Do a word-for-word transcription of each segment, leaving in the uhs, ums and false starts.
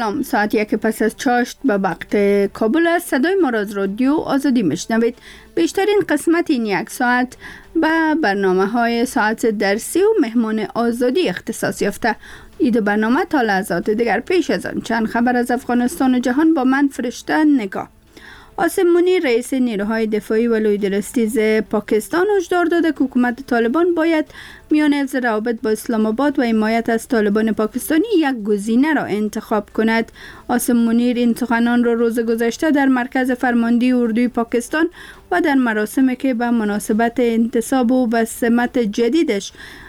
سلام، ساعت یک پس از چاشت به وقت کابل است. صدای ما را از رادیو آزادی میشنوید. بیشترین قسمت این یک ساعت به برنامه های ساعت درسی و مهمان آزادی اختصاص یافته. این برنامه تا لحظات دیگر. پیش از آن چند خبر از افغانستان و جهان با من فرشته نگاه. عاصم منیر رئیس نیروهای دفاعی و لویدرستیز پاکستان هشدار داده که حکومت طالبان باید میان حفظ روابط با اسلام آباد و حمایت از طالبان پاکستانی یک گزینه را انتخاب کند. عاصم منیر این سخنان را روز گذشته در مرکز فرماندهی اردوی پاکستان و در مراسمی که به مناسبت انتصاب و به سمت جدیدش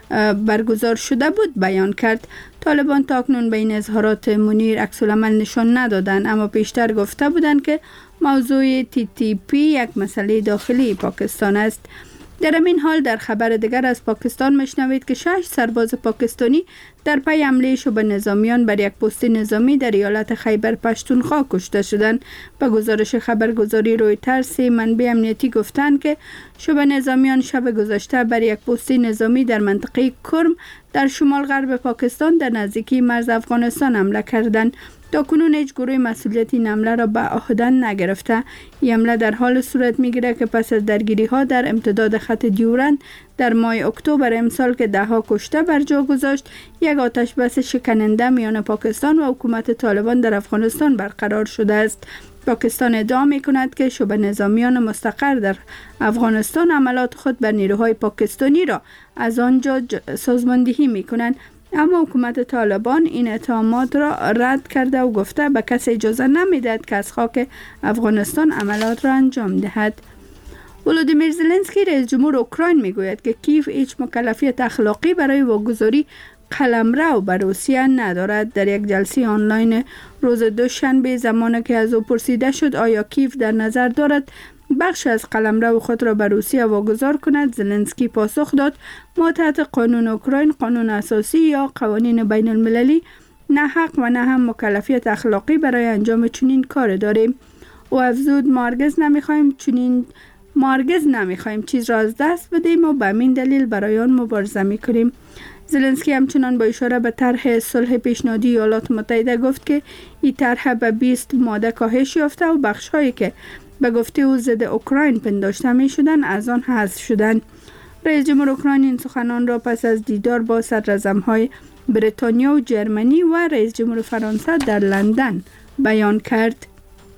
برگزار شده بود بیان کرد. طالبان تاکنون به این اظهارات منیر عکس العمل نشان ندادند، اما پیشتر گفته بودند که موضوع تی تی پی یک مسئله داخلی پاکستان است. در این حال در خبر دیگر از پاکستان میشنوید که شش سرباز پاکستانی در پی حمله شبه نظامیان بر یک پست نظامی در ایالت خیبر پشتونخوا کشته شدند. به گزارش خبرگزاری رویترز منبع امنیتی گفتند که شبه نظامیان شب گذشته بر یک پست نظامی در منطقه کرم در شمال غرب پاکستان در نزدیکی مرز افغانستان حمله کردند. تاکنون هیچ گروه مسئولیت این حمله را به عهده نگرفته. این حمله در حال صورت میگیره که پس از درگیری ها در امتداد خط دیورند در ماه اکتبر امسال که ده ها کشته بر جا گذاشت، یک آتش بس شکننده میان پاکستان و حکومت طالبان در افغانستان برقرار شده است. پاکستان ادعا می کند که شبه نظامیان مستقر در افغانستان عملات خود بر نیروهای پاکستانی را از آنجا سازماندهی می کنند، اما حکومت طالبان این اتهامات را رد کرده و گفته به کسی اجازه نمیدهد که از خاک افغانستان عملات را انجام دهد. ولودیمیر زلنسکی رئیس جمهور اوکراین میگوید که کیف هیچ مکلفیت اخلاقی برای واگذاری قلمرو به روسیه ندارد. در یک جلسه آنلاین روز دوشنبه زمانی که از او پرسیده شد آیا کیف در نظر دارد بخش از قلمرو خود را به روسیه واگذار کند، زلنسکی پاسخ داد ما تحت قانون اوکراین، قانون اساسی یا قوانین بین المللی نه حق و نه هم مکلفیت اخلاقی برای انجام چنین کار داریم. او افزود ما هرگز نمیخوایم چنین ما هرگز نمیخوایم چیز را از دست بدیم و به همین دلیل برای آن مبارزه میکنیم. زلنسکی همچنان با اشاره به طرح صلح پیشنهادی ایالات متحده گفت که این طرح به بیست ماده کاهش یافته و بخش‌هایی که به گفته او ضد اوکراین پنداشته می شدند از آن حذف شدند. رئیس جمهور اوکراین این سخنان را پس از دیدار با صدراعظم‌های بریتانیا و جرمنی و رئیس جمهور فرانسه در لندن بیان کرد.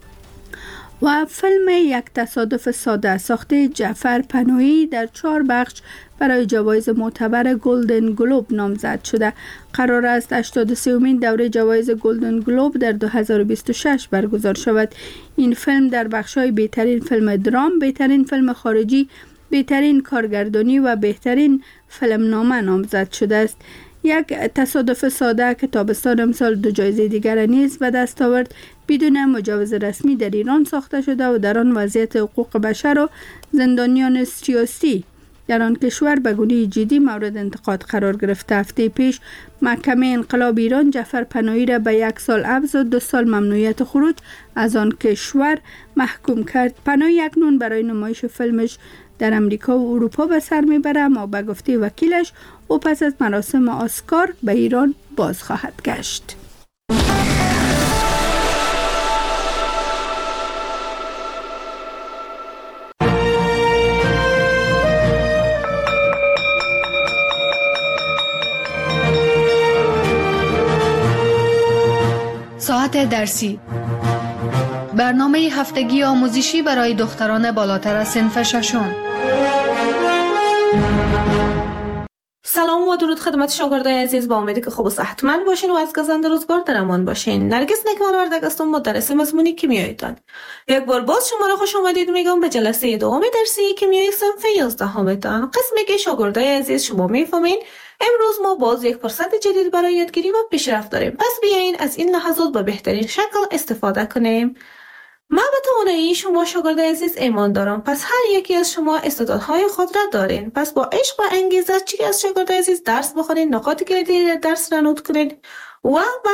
و فیلم یک تصادف ساده ساخته جعفر پناهی در چهار بخش برای جوایز معتبر گلدن گلوب نامزد شده. قرار است هشتاد و سومین دوره جوایز گلدن گلوب در دو هزار و بیست و شش برگزار شود. این فیلم در بخش‌های بهترین فیلم درام، بهترین فیلم خارجی، بهترین کارگردانی و بهترین فیلمنامه نامزد شده است. یک تصادف ساده که تابستان امسال دو جایزه دیگر نیز به دست آورد، بدون مجوز رسمی در ایران ساخته شده و در آن وضعیت حقوق بشر و زندانیان سیاسی در آن کشور به گونه جدی مورد انتقاد قرار گرفته. هفته پیش محکمه انقلاب ایران جعفر پناهی را به یک سال حبس و دو سال ممنوعیت خروج از آن کشور محکوم کرد. پناهی اکنون برای نمایش فیلمش در امریکا و اروپا به سر میبره، اما به گفته وکیلش او پس از مراسم اسکار به ایران باز خواهد گشت. ساعت درسی، برنامه هفتگی آموزشی برای دختران بالاتر از صنف ششم. سلام و درود خدمت شاگردای عزیز، با امیدی که خوب و صحتمند باشین و از گزند روزگار در امان باشین. نرگس نکمالوردگ هستم، مدرس مضمون کیمیایتان. یک بار باز شما را خوش آمدید میگم به جلسه دوم درسی کیمیای صنف یازدهمتان. قسمی که شاگردای عزیز شما میفهمین امروز ما باز یک فرصت جدید برای یادگیری و پیشرفت داریم. پس بیاین از این لحظات به بهترین شکل استفاده کنیم. من به توانایی شما شاگرد عزیز ایمان دارم، پس هر یکی از شما استعدادهای خود را دارین. پس با عشق و انگیزه چی از شاگرد عزیز درس بخونید، نکات کلیدی درس را نوت کنید و با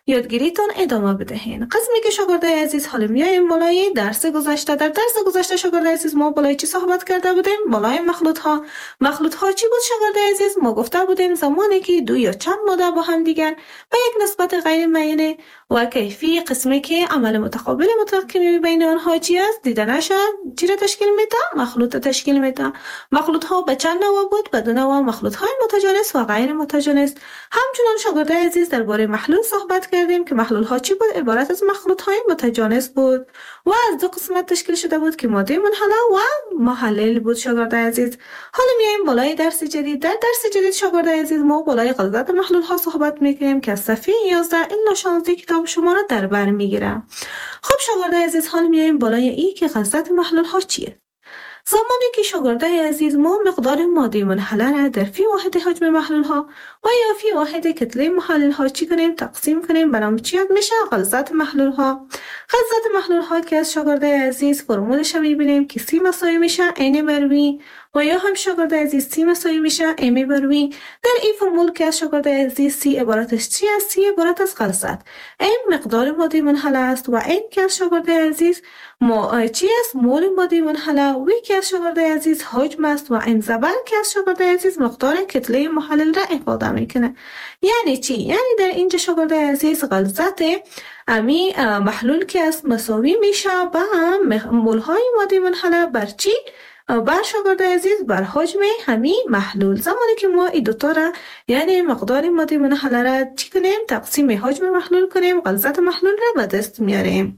یادگیریتان ادامه بدهین. قسمی که شاگردای عزیز حالا میایم بالای درس گذشته. در درس گذشته شاگردای عزیز ما بالای چی صحبت کرده بودیم؟ بالای مخلوط ها. مخلوط ها چی بود شاگردای عزیز؟ ما گفته بودیم زمانی که دو یا چند ماده با هم دیگر به یک نسبت غیر معینه و کیفی قسمی که عمل متقابل مطلق که بین آنها چی است دیدنش چی را تشکیل میده؟ مخلوط تشکیل میده. مخلوط ها به چند نوع بود؟ به دو نوع، مخلوط های متجانس و غیر متجانس. همچنان شاگردای عزیز درباره محلول صحبت کردیم که محلول ها چی بود؟ عبارت از مخلوط های متجانس بود و از دو قسمت تشکیل شده بود که ماده منحله و محلل بود شاگردای عزیز. حالا میایم بالای درس جدید. در درس جدید شاگردای عزیز ما بالای غلظت محلول ها صحبت میکنیم که از صفحه یازده الی شانزده کتاب شما را در بر میگیرم. خب شاگردای عزیز حالا میایم بالای ای که غلظت محلول ها چیه؟ زمانی که شاگردای عزیز ما مقدار ماده منحله را در فی واحد حجم محلول ها و یا فی واحد کتله محلول ها چی کنیم تقسیم کنیم به نام چی میشه؟ غلظت محلول ها. غلظت محلول ها که از شاگردای عزیز فرمولش میبینیم که سی مساوی میشه n بر v و یا هم شاگردای عزیز سی مساوی میشه m بر v. در این فرمول که از شاگردای عزیز سی عبارتش چی است؟ سی عبارت از غلظت. m مقدار ماده منحله است و n که از شاگردای عزیز ما چی است؟ مول ماده منحله. و که از شاگردای عزیز حجم است و n زبر که از شاگردای عزیز مقدار کتله محلل را افاده میکنه. یعنی چی؟ یعنی در اینجا شاگردای عزیز غلظت امی محلول که است مساوی میشه به مول های ماده منحله بر چی؟ بر شاگردای عزیز بر حجم همی محلول. زمانی که ما این دوتا را یعنی مقدار ماده منحله را چی کنیم؟ تقسیم حجم محلول کنیم، غلظت محلول را به دست میاریم.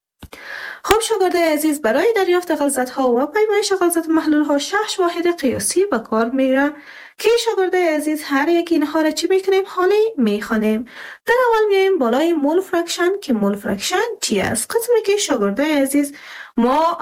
خب شاگردای عزیز برای دریافت غلظت ها و پیمایش غلظت محلول ها شش واحد قیاسی به کار میره که شاگردای عزیز هر یک اینها را چی میکنیم؟ حالی میخوانیم. در اول میایم بالای مول فرکشن که مول فرکشن چی است؟ قسمی که شاگردای عزیز ما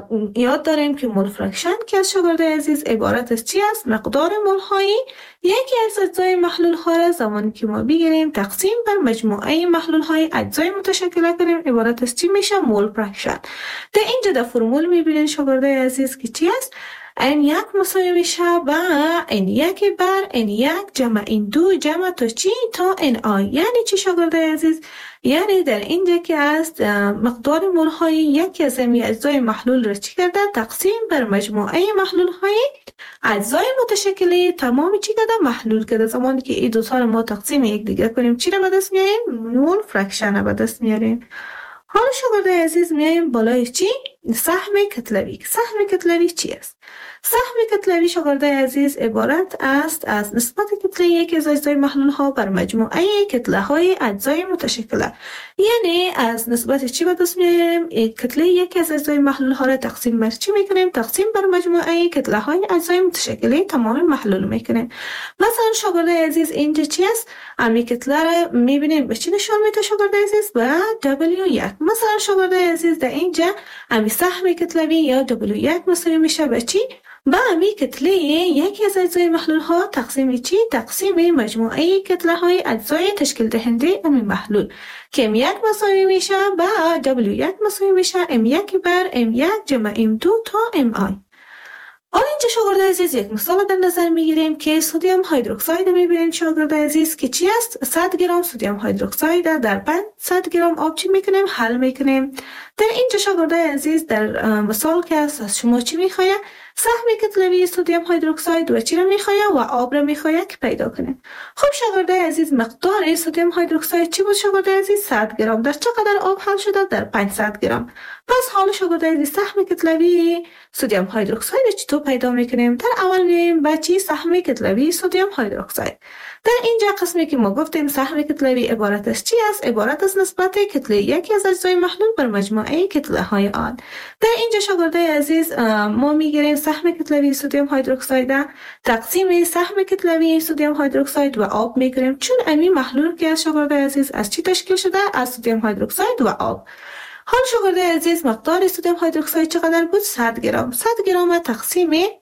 یاد داریم که مول فرکشن که از شاگردای عزیز عبارت از چی است؟ مقدار مول هایی یکی از اجزای محلول ها را زمانی که ما بگیریم تقسیم بر مجموعه محلول های اجزای متشکل کنیم عبارت از چی میشه؟ مول فرکشن. در اینجا در فرمول میبینین شاگردای عزیز که چی است؟ این یک مساوی میشه با این یک بر این یک جمع این دو جمع تا چی؟ تا این آی. یعنی چی شاگردای عزیز؟ یعنی در اینجا که است مقدار مول های یکی از این اجزای محلول را چی کرده؟ تقسیم بر مجموعه محلول های اجزای متشکله تمام چی کرده؟ محلول کرده. زمانی که این دو تا ما تقسیم یک دیگر کنیم چی را به دست میاریم؟ مول فرکشن را به دست میاریم. حالا شاگردای عزیز میایم بالای چی؟ سهم کتلوی. سهم کتلوی چی است؟ سهم کتلوی شاگردای عزیز عبارت است از نسبت کتله یک از اجزای محلول ها بر مجموعه کتله های اجزای متشکله. یعنی از نسبت چی به دست میاریم؟ کتله یک از اجزای محلول ها را تقسیم بر چی میکنیم؟ تقسیم بر مجموعه کتله های اجزای متشکله تمام محلول میکنیم. مثلا شاگردای عزیز اینجا چی است؟ امی کتله را میبینیم به چی نشان میده شاگردای عزیز؟ به دبلیو یک. مثلا شاگردای عزیز در اینجا امی سهم کتلوی یا دبلیو یک مساوی میشه به چی؟ با امی کتله یکی از اجزای محلول ها تقسیم چی؟ تقسیم مجموعه کتله های اجزای تشکیل دهنده امی محلول که ام یک مساوی میشه با دبلیو یک مساوی میشه ام یک بر ام یک جمع ام دو تا ام آی. حالا اینجا شاگردای عزیز یک مثال در نظر میگیریم که سدیم هیدروکساید میبینید شاگردای عزیز که چی است؟ صد گرم سدیم هیدروکساید در پانصد گرم آب چی میکنیم؟ حل میکنیم. در اینجا شاگردای عزیز در مثال که است از شما چی میخواه؟ سهم کتلوی سدیم هیدروکساید و چی را میخواه؟ و آب را میخواه که پیدا کنیم. خب شاگردای عزیز مقدار سدیم هیدروکساید چی بود شاگردای عزیز؟ صد گرم. در چقدر آب حل شده؟ در پانصد گرم. پس حالا شاگردای عزیز سهم کتلوی سدیم هیدروکساید چطور پیدا میکنیم؟ در اول میایم با چی؟ سهم کتلوی سدیم هیدروکساید. در اینجا قسمی که ما گفتیم سهم کتلوی عبارت از چی است؟ عبارت از نسبت کتله یکی از اجزای محلول بر مجموعه کتله های آن. در اینجا شاگردای عزیز ما میگیریم سهم کتلوی سدیم هیدروکساید تقسیم سهم کتلوی سدیم هیدروکساید و آب میکنیم، چون امی محلول که از شاگردای عزیز از چی تشکیل شده؟ از سدیم هیدروکساید و آب. حال شاگردای عزیز مقدار سدیم هیدروکساید چقدر بود؟ صد گرم. صد گرم تقسیم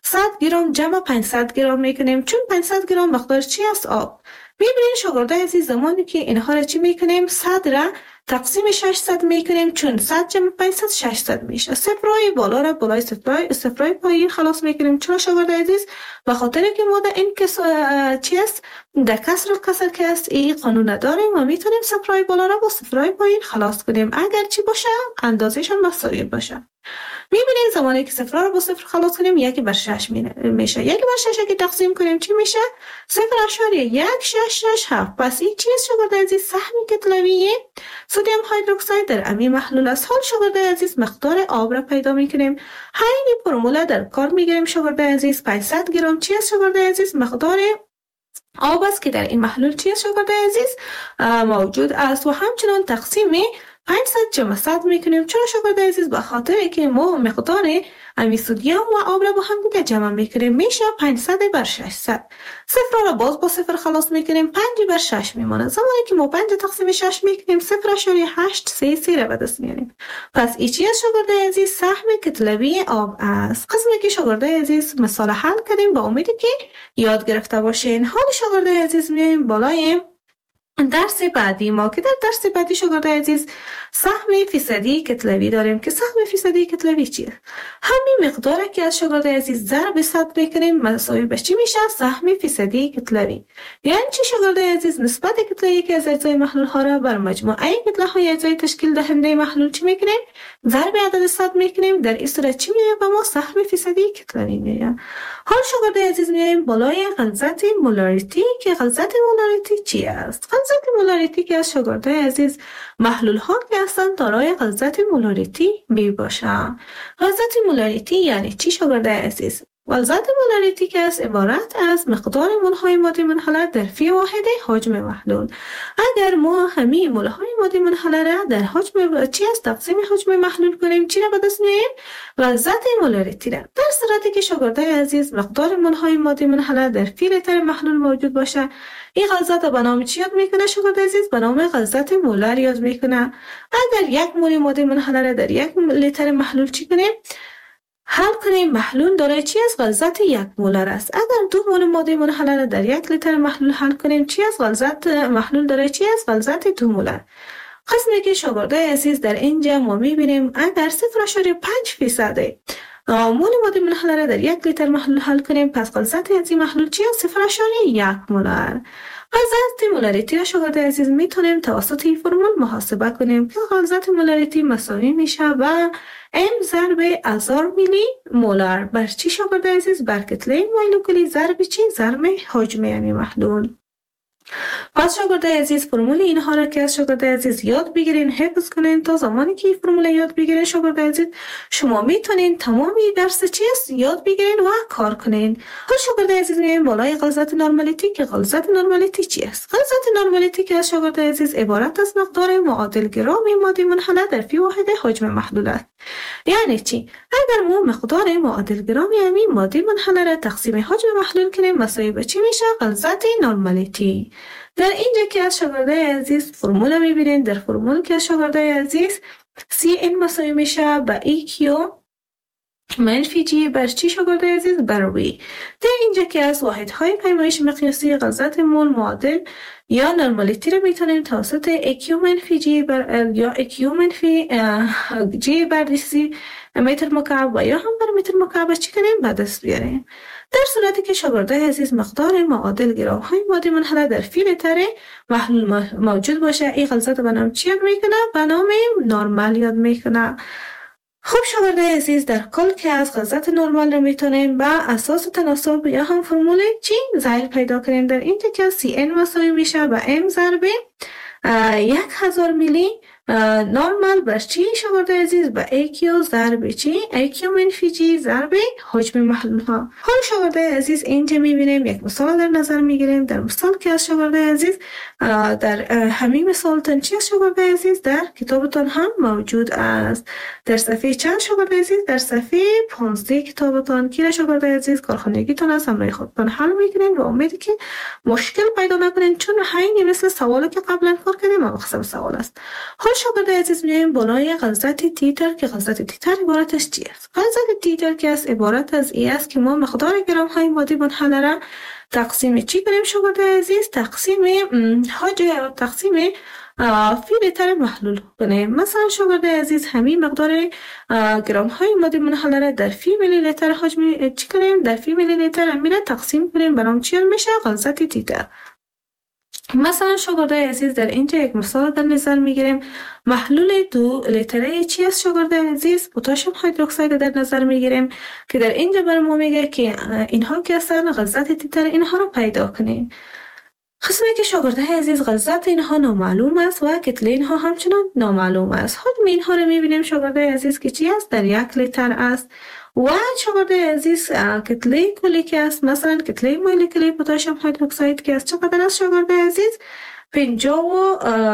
صد گرم جمع پانصد گرم میکنیم، چون پانصد گرم مقدار چی است؟ آب. میبینین شاگردای عزیز زمانی که اینها را چی میکنیم؟ صد را تقسیم ششصد میکنیم، چون صد جمع پانصد ششصد میشه. صفرای بالا را بالای صفرای صفرای پایین خلاص میکنیم. چرا شاگردای عزیز؟ به خاطر که ما در این کس چی است؟ در کسر کسر که است این قانون داریم و میتونیم صفرای بالا را با صفرای پایین خلاص کنیم اگر چی باشه؟ اندازه‌شان مساوی باشه. میبینید زمانی که صفر رو با صفر خلاص کنیم یکی بر شش میشه. یکی بر شش که تقسیم کنیم چی میشه؟ صفر اشاریه یک شش شش هفت. پس این چیز شاگردای عزیز سهم کتلوی سدیم هیدروکساید در امی محلول است. حال شاگردای عزیز مقدار آب را پیدا میکنیم. همین فرمول در کار میگیریم شاگردای عزیز. پانصد گرم چی است شاگردای عزیز؟ مقدار آب است که در این محلول چی است شاگردای عزیز؟ موجود است و همچنان تقسیم پانصد جمع صد میکنیم. چرا شاگردای عزیز؟ به خاطر که ما مقدار امی سدیم و آب را با هم دیگه جمع میکنیم، میشه پانصد بر ششصد. صفر را باز با صفر خلاص میکنیم، پنج بر شش میمونه. زمانی که ما پنج تقسیم شش میکنیم صفر اشاریه هشت سه سه را به دست میاریم. پس این چی است شاگردای عزیز؟ سهم کتلوی آب است. قسمی که شاگردای عزیز مثال حل کردیم با امیدی که یاد گرفته باشین. حال شاگردای عزیز میایم بالای درس بعدی ما که در درس بعدی شاگردای عزیز سهم فیصدی کتلوی داریم که سهم فیصدی کتلوی چیه؟ همین مقداره که از شاگردای عزیز ضرب صد میکنیم مساوی به چی میشه؟ سهم فیصدی کتلوی. یعنی چی شاگردای عزیز؟ نسبت کتلویی که از اجزای محلول ها را بر مجموعه کتله های اجزای تشکیل دهنده محلول چی میکنیم؟ ضرب عدد صد میکنیم. در این صورت چی میشه؟ به ما سهم فیصدی کتلوی میشه. حال شاگردای عزیز میایم بالای غلظت مولاریتی که غلظت مولاریتی چی است؟ غلظت مولاریتی که از شاگردای عزیز محلول ها که هستند دارای غلظت مولاریتی می باشند. غلظت مولاریتی یعنی چی شاگردای عزیز؟ غلظت مولاریتی که از عبارت از مقدار مولهای ماده منحله در فی واحد حجم محلول. اگر ما همه مولهای ماده منحله را در حجم چی است تقسیم حجم محلول کنیم چی را به دست میاریم؟ غلظت مولاریتی را. در صورتی که شاگردای عزیز مقدار مولهای ماده منحله در فی لیتر محلول موجود باشه، این غلظت به نام چی یاد میکنه شاگردای عزیز؟ به نام غلظت مولر یاد میکنه. اگر یک مول ماده منحله را در یک لیتر محلول چی کنیم؟ حل کنیم محلول دارای چی از غلظت یک مولر است. اگر دو مول ماده منحله را در یک لیتر محلول حل کنیم چی از غلظت محلول دارای چی از غلظت دو مولر. قسمی که شاگردای عزیز در اینجا ما میبینیم اگر صفر اشاریه پنج فیصد مول ماده منحله را در یک لیتر محلول حل کنیم پس غلظت از این محلول چی از صفر اشاریه یک مولر. غلظت مولاریتی را شاگردای عزیز میتونیم توسط این فرمول محاسبه کنیم که غلظت مولاریتی مساوی میشه و ام ضرب هزار میلی مولر بر چی شاگردای عزیز؟ بر کتله مولکولی ضرب چی؟ ضرب حجم یعنی محلول. پس شاگردای عزیز فرمول اینها را که از شاگردای عزیز یاد بگیرین حفظ کنین تا زمانی که این فرمول یاد بگیرین شاگردای عزیز شما میتونین تمامی درس چی است یاد بگیرین و کار کنین. حالا شاگردای عزیز میایم بالای غلظت نرمالیتی که غلظت نرمالیتی چی است؟ غلظت نرمالیتی که از شاگردای عزیز عبارت از مقدار معادل گرام ماده منحله در فی واحد حجم محلول است. یعنی چی؟ اگر ما مقدار معادل گرام یعنی ماده منحله را تقسیم حجم محلول کنیم مساوی به چی میشه؟ غلظت نرمالیتی. در اینجا که از شاگردای عزیز فرمول میبینین، در فرمول که از شاگردای عزیز سی این مساوی میشه به ای کیو منفی جی بر چی شاگردای عزیز؟ بر وی. در اینجا که از واحدهای پیمایش مقیاسی غلظت مول معادل یا نرمالیتی رو میتونیم توسط ایکیو منفی جی بر یا ایکیو منفی جی بر دیسی متر مکعب و یا هم بر متر مکعب چی کنیم؟ به دست بیاریم. در صورتی که شاگردای عزیز مقدار معادل گرام های ماده منحله در فی لیتر محلول موجود باشه این غلظت به نام چی یاد میکنه؟ به نام نرمال یاد میکنه. خب شاگردای عزیز در کل که از غلظت نرمال رو میتونیم به اساس تناسب یا هم فرمول چی ظاهر پیدا کنیم. در اینجا که سی ان مساوی میشه به ام ضرب یک هزار میلی نرمال بر چی شاگردای عزیز؟ به ایکیو ضرب چی؟ ایکیو منفی جی ضرب حجم محلول ها. حالا شاگردای عزیز اینجا میبینیم یک مثال در نظر میگیریم. در مثال که از شاگردای عزیز در همین مثال تن چی از شاگردای عزیز در کتابتان هم موجود است. در صفحه چند شاگردای عزیز؟ در صفحه پانزده کتابتان که شاگردای عزیز کارخانگیتون از همراه خودتان حل میکنین و امیدی که مشکل پیدا نکنین چون همین مثل سوالی که قبلا کار کردیم مقصد سوال است. حالا شاگرد عزیز میایم بالای غلظت تیتر که غلظت تیتر عبارتش چی است؟ غلظت تیتر که است عبارت از این است که ما مقدار گرم های ماده منحله را تقسیم چی کنیم شاگرد عزیز؟ تقسیم حاجه یا تقسیم فی لیتر محلول کنیم. مثلا شاگرد عزیز همین مقدار گرم های ماده منحله را در فی میلی لیتر حجم چی کنیم؟ در فی میلی لیتر امیره تقسیم کنیم برام چی میشه؟ غلظت تیتر. مثلا شاگرد عزیز در اینجا یک مثال در نظر میگیریم. محلول دو لیتره چی است شاگرد عزیز؟ پتاسیم هیدروکساید در نظر میگیریم که در اینجا بر ما میگه که اینها که هستن غلظت تیتر اینها رو پیدا کنیم. قسمی که شاگرد عزیز غلظت اینها نامعلوم است و کتله اینها همچنان نامعلوم است. حجم اینها رو میبینیم شاگرد عزیز که چی است؟ در یک لیتر است. و شاگرد عزیز کتله کلی که است، مثلا کتله مولکولی پتاسیم هیدروکساید که است چقدر است شاگرد عزیز؟ پنجاه و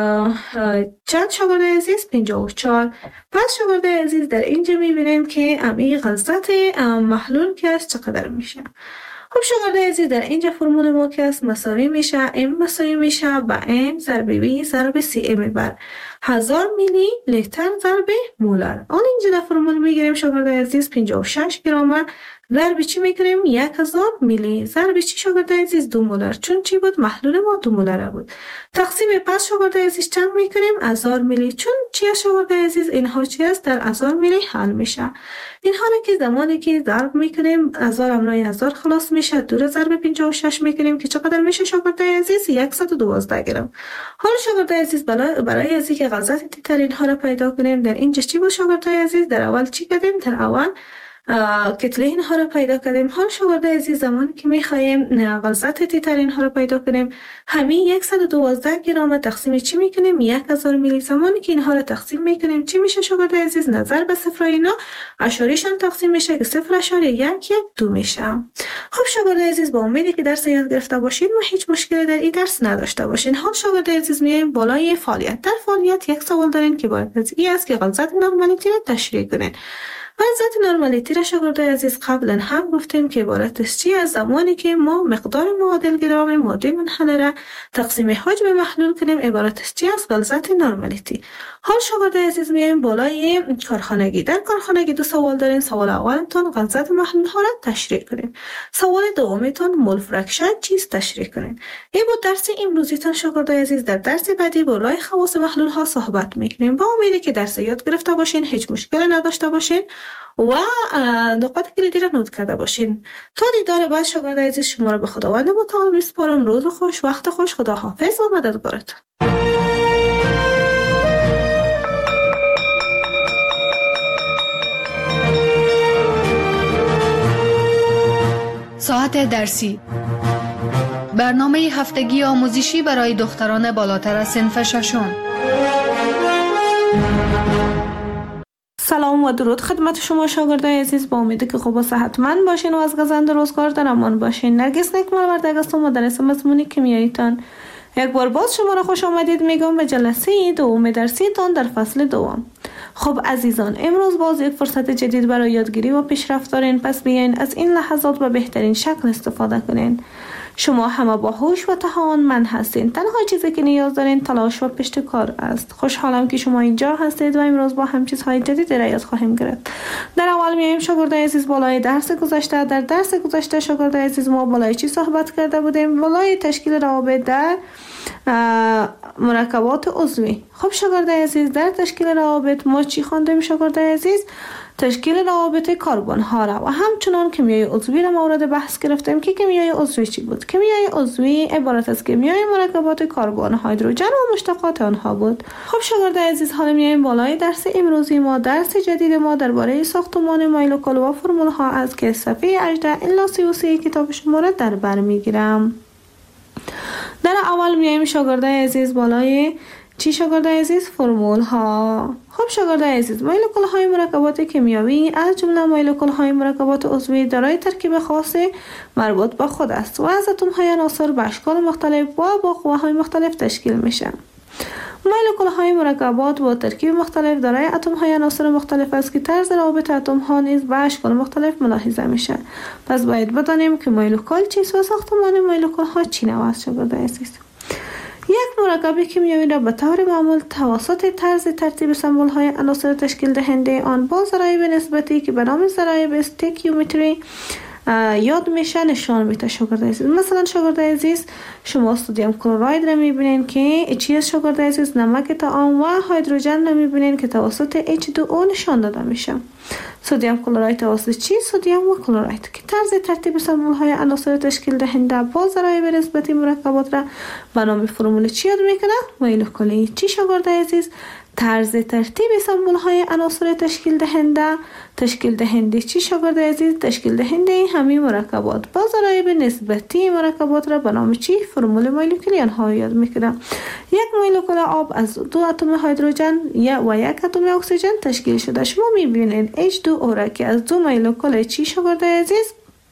چند شاگرد عزیز؟ پنجاه و چهار. پس شاگرد عزیز در اینجا میبینیم که امی غلظت محلول که است چقدر میشه. خب شاگرد عزیز در اینجا فرمول ما که است مساوی میشه ام مساوی میشه با ام ضرب وی ضرب سی ام بر هزار میلی لیتر ضرب مولر. آن اینجا در فرمول میگیریم شاگرد عزیز پنجاه و شش گرم ضرب چی میکنیم؟ یک هزار میلی ضرب چی شاگرد عزیز؟ دو مولر. چون چی بود؟ محلول ما دو مولر بود. تقسیم پس شاگرد عزیز چند میکنیم؟ هزار میلی. چون چی شاگرد عزیز؟ اینها چی است؟ در هزار میلی حل میشه. اینها رو که زمانی که ضرب میکنیم هزار امرای هزار خلاص میشه، دو ضرب پنجاه و شش میکنیم که چقدر میشه شاگرد عزیز؟ صد و دوازده گرم. حالا شاگرد عزیز برای از اینکه غلظت تیتر اینها رو پیدا کنیم در اینجا چی بود شاگرد عزیز؟ در اول چی کردیم؟ در اول کتله اینها رو پیدا کردیم. حال شاگرد عزیز زمانی که میخوایم غلظت تیتر اینها رو پیدا کنیم همین صد و دوازده گرم تقسیم چی میکنیم؟ هزار میلی. زمانی که اینها رو تقسیم میکنیم چی میشه شاگرد عزیز؟ نظر به صفر اینا اشاریشان تقسیم میشه که صفر اشاری یک یک دو میشه. خب شاگرد عزیز با امیدی که درس یاد گرفته باشین و هیچ مشکلی در این درس نداشته باشین. حال شاگرد عزیز میایم بالای فعالیت. در فعالیت یک سوال دارین که باید از این است که غلظت نرمالیتی رو تشریح کنین. غلظت نرمالیتی را شاگرد عزیز قبلا هم گفتیم که عبارت است چی؟ از زمانی که ما مقدار معادل گرم ماده منحله را تقسیم حجم محلول کنیم عبارت است چی؟ از غلظت نرمالیتی. حال شاگرد عزیز میایم بالای کارخانگی. در کارخانگی دو سوال دارین. سوال اولتون غلظت محلول ها را تشریح کنین. سوال دومیتون مول فرکشن چیست تشریح کنین. این بود درس امروزیتون شاگرد عزیز. در درس بعدی بالای خواص محلول ها صحبت میکنیم. با امیدی که درس یاد گرفته باشین، هیچ مشکلی نداشته باشین و نقاط کلیدی را نوت کرده باشین. تا دیدار بعد شاگرد عزیز شما را به خداوند متعال میسپارم. روز خوش، وقت خوش، خدا حافظ و مددگارتون. ساعت درسی، برنامه هفتگی آموزشی برای دختران بالاتر از صنف ششم. سلام و درود خدمت شما شاگردای عزیز. با امیدی که خوب و صحتمند باشین و از گزند روزگار در امان باشین. نرگس نکمل ورده هستم مدرس مضمون کیمیاییتان. یک بار باز شما را خوش آمدید میگم به جلسه دوم درسیتان در فصل دوم. خب عزیزان، امروز باز یک فرصت جدید برای یادگیری و پیشرفت دارین. پس بیاین از این لحظات به بهترین شکل استفاده کنین. شما همه با هوش و توانمند هستین. تنها چیزی که نیاز دارین تلاش و پشت کار است. خوشحالم که شما اینجا هستید و امروز با هم چیزهای جدیدی را یاد خواهیم گرفت. در اول میایم شاگرد عزیز بالای درس گذشته. در درس گذشته شاگرد عزیز ما بالای چی صحبت کرده بودیم؟ بالای تشکیل روابط در مرکبات عضوی. خب شاگرد عزیز در تشکیل روابط ما چی خواندیم شاگرد عزیز؟ تشکیل روابط کربن ها را و همچنان کیمیای عضوی را مورد بحث گرفتیم که کیمیای عضوی چی بود؟ کیمیای عضوی عبارت از کیمیای مرکبات کربن، هیدروژن و مشتقات آنها بود. خب شاگرد عزیز حالا میایم بالای درس امروزی ما. درس جدید ما درباره ساختمان مولکول و فرمول ها است که صفحه هجده الی سی و سه کتاب شما را در بر میگیرم. در اول میایم شاگرد عزیز بالای چی شاگرد عزیز؟ فرمول ها. خب شاگرد عزیز مولکول های مرکبات کیمیایی از جمله مولکول های مرکبات عضوی دارای ترکیب خاص مربوط به خود است و از اتم های عناصر به اشکال مختلف و با قوه های مختلف تشکیل میشه. مولکول های مرکبات با ترکیب مختلف دارای اتم های عناصر مختلف است که طرز روابط اتم ها نیز به اشکال مختلف ملاحظه میشه. پس باید بدانیم که مولکول چیست و ساختمان مولکول ها چی نوع است شاگرد عزیز. یک مرکب کیمیایی را به طور معمول توسط طرز ترتیب سمبل های عناصر تشکیل دهنده آن با ضرایب نسبتی که به نام ضرایب استیکیومتری یاد میشه نشان میده. شاگرد عزیز، مثلا شاگرد عزیز شما سدیم کلراید را میبینین که چی است شاگرد عزیز؟ نمک طعام و هیدروژن را میبینین که توسط اچ دو او نشان داده میشه. سدیم کلراید توسط چی؟ سدیم و کلراید که طرز ترتیب سمبل های عناصر تشکیل دهنده با ضرایب نسبتی مرکبات را به نام فرمول چی یاد میکنه؟ مولکولی. چی شاگرد عزیز؟ طرز ترتیب سمبل های عناصر تشکیل دهنده تشکیل دهنده چی شاگرد عزیز؟ تشکیل دهنده همین مرکبات با ضرایب نسبتی مرکبات را به نام چی؟ فرمول مولکولی آنها یاد میکنه. یک مولکول آب از دو اتم هیدروژن و یک اتم اکسیژن تشکیل شده. شما میبینید اچ دو او را که از دو مولکول چی شاگرد عزیز؟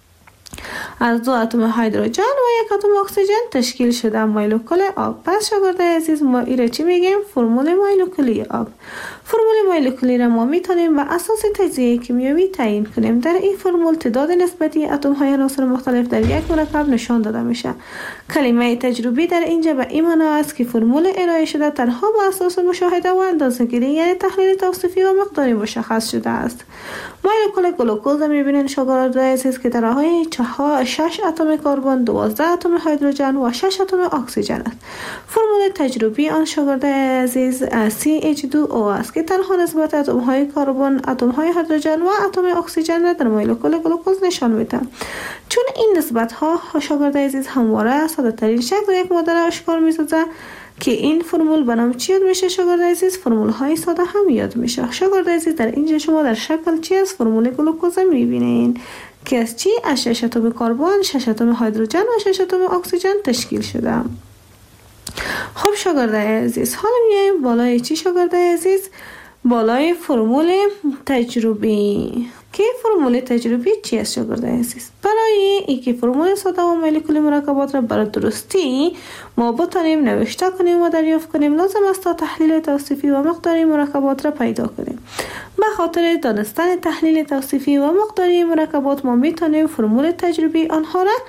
از دو اتم هیدروژن و یک اتم اکسیژن تشکیل شده مولکول آب. پس شاگرد عزیز ما ایره چی میگیم؟ فرمول مولکولی آب. فرمول مولکولی را ما میتونیم بر اساس تجزیه کیمیایی تعیین کنیم. در این فرمول تعداد نسبتی اتم های عناصر مختلف در یک مرکب نشان داده میشه. کلمه تجربی در اینجا به این معنی است که فرمول ارائه شده تنها بر اساس مشاهده و اندازه‌گیری یعنی تحلیل توصیفی و مقداری مشخص شده است. مولکول گلوکوز میبینید شاگرد عزیز که دارای شش اتم کربن، دوازده اتم هیدروژن و شش اتم اکسیژن است. فرمول تجربی آن شاگرد عزیز سی اچ دو او است که تنها نسبت اتم های کربن، اتم های هیدروژن و اتم اکسیژن را در مولکول گلوکوز نشان میده. چون این نسبت ها شاگرد عزیز همواره ساده ترین شکل یک ماده را اشکال میسازه که این فرمول به نام چی یاد میشه شاگرد عزیز؟ فرمول های ساده هم یاد میشه. شاگرد عزیز در اینجا شما در شکل چی از فرمول گلوکوز میبینین که از چی؟ از شش اتم کربن، شش اتم هیدروژن و شش اتم اکسیژن تشکیل شده. خب شاگرد عزیز حالا میایم بالای چی شاگرد عزیز؟ بالای فرمول تجربی. که فرمول تجربی چی است شاگرد عزیز؟ برای اینکه فرمول ساده و مولکولی مرکبات را برای درستی ما بتانیم نوشته کنیم و دریافت کنیم لازم است تا تحلیل توصیفی و مقداری مرکبات را پیدا کنیم. به خاطر دانستن تحلیل توصیفی و مقداری مرکبات ما میتونیم فرمول تجربی آنها را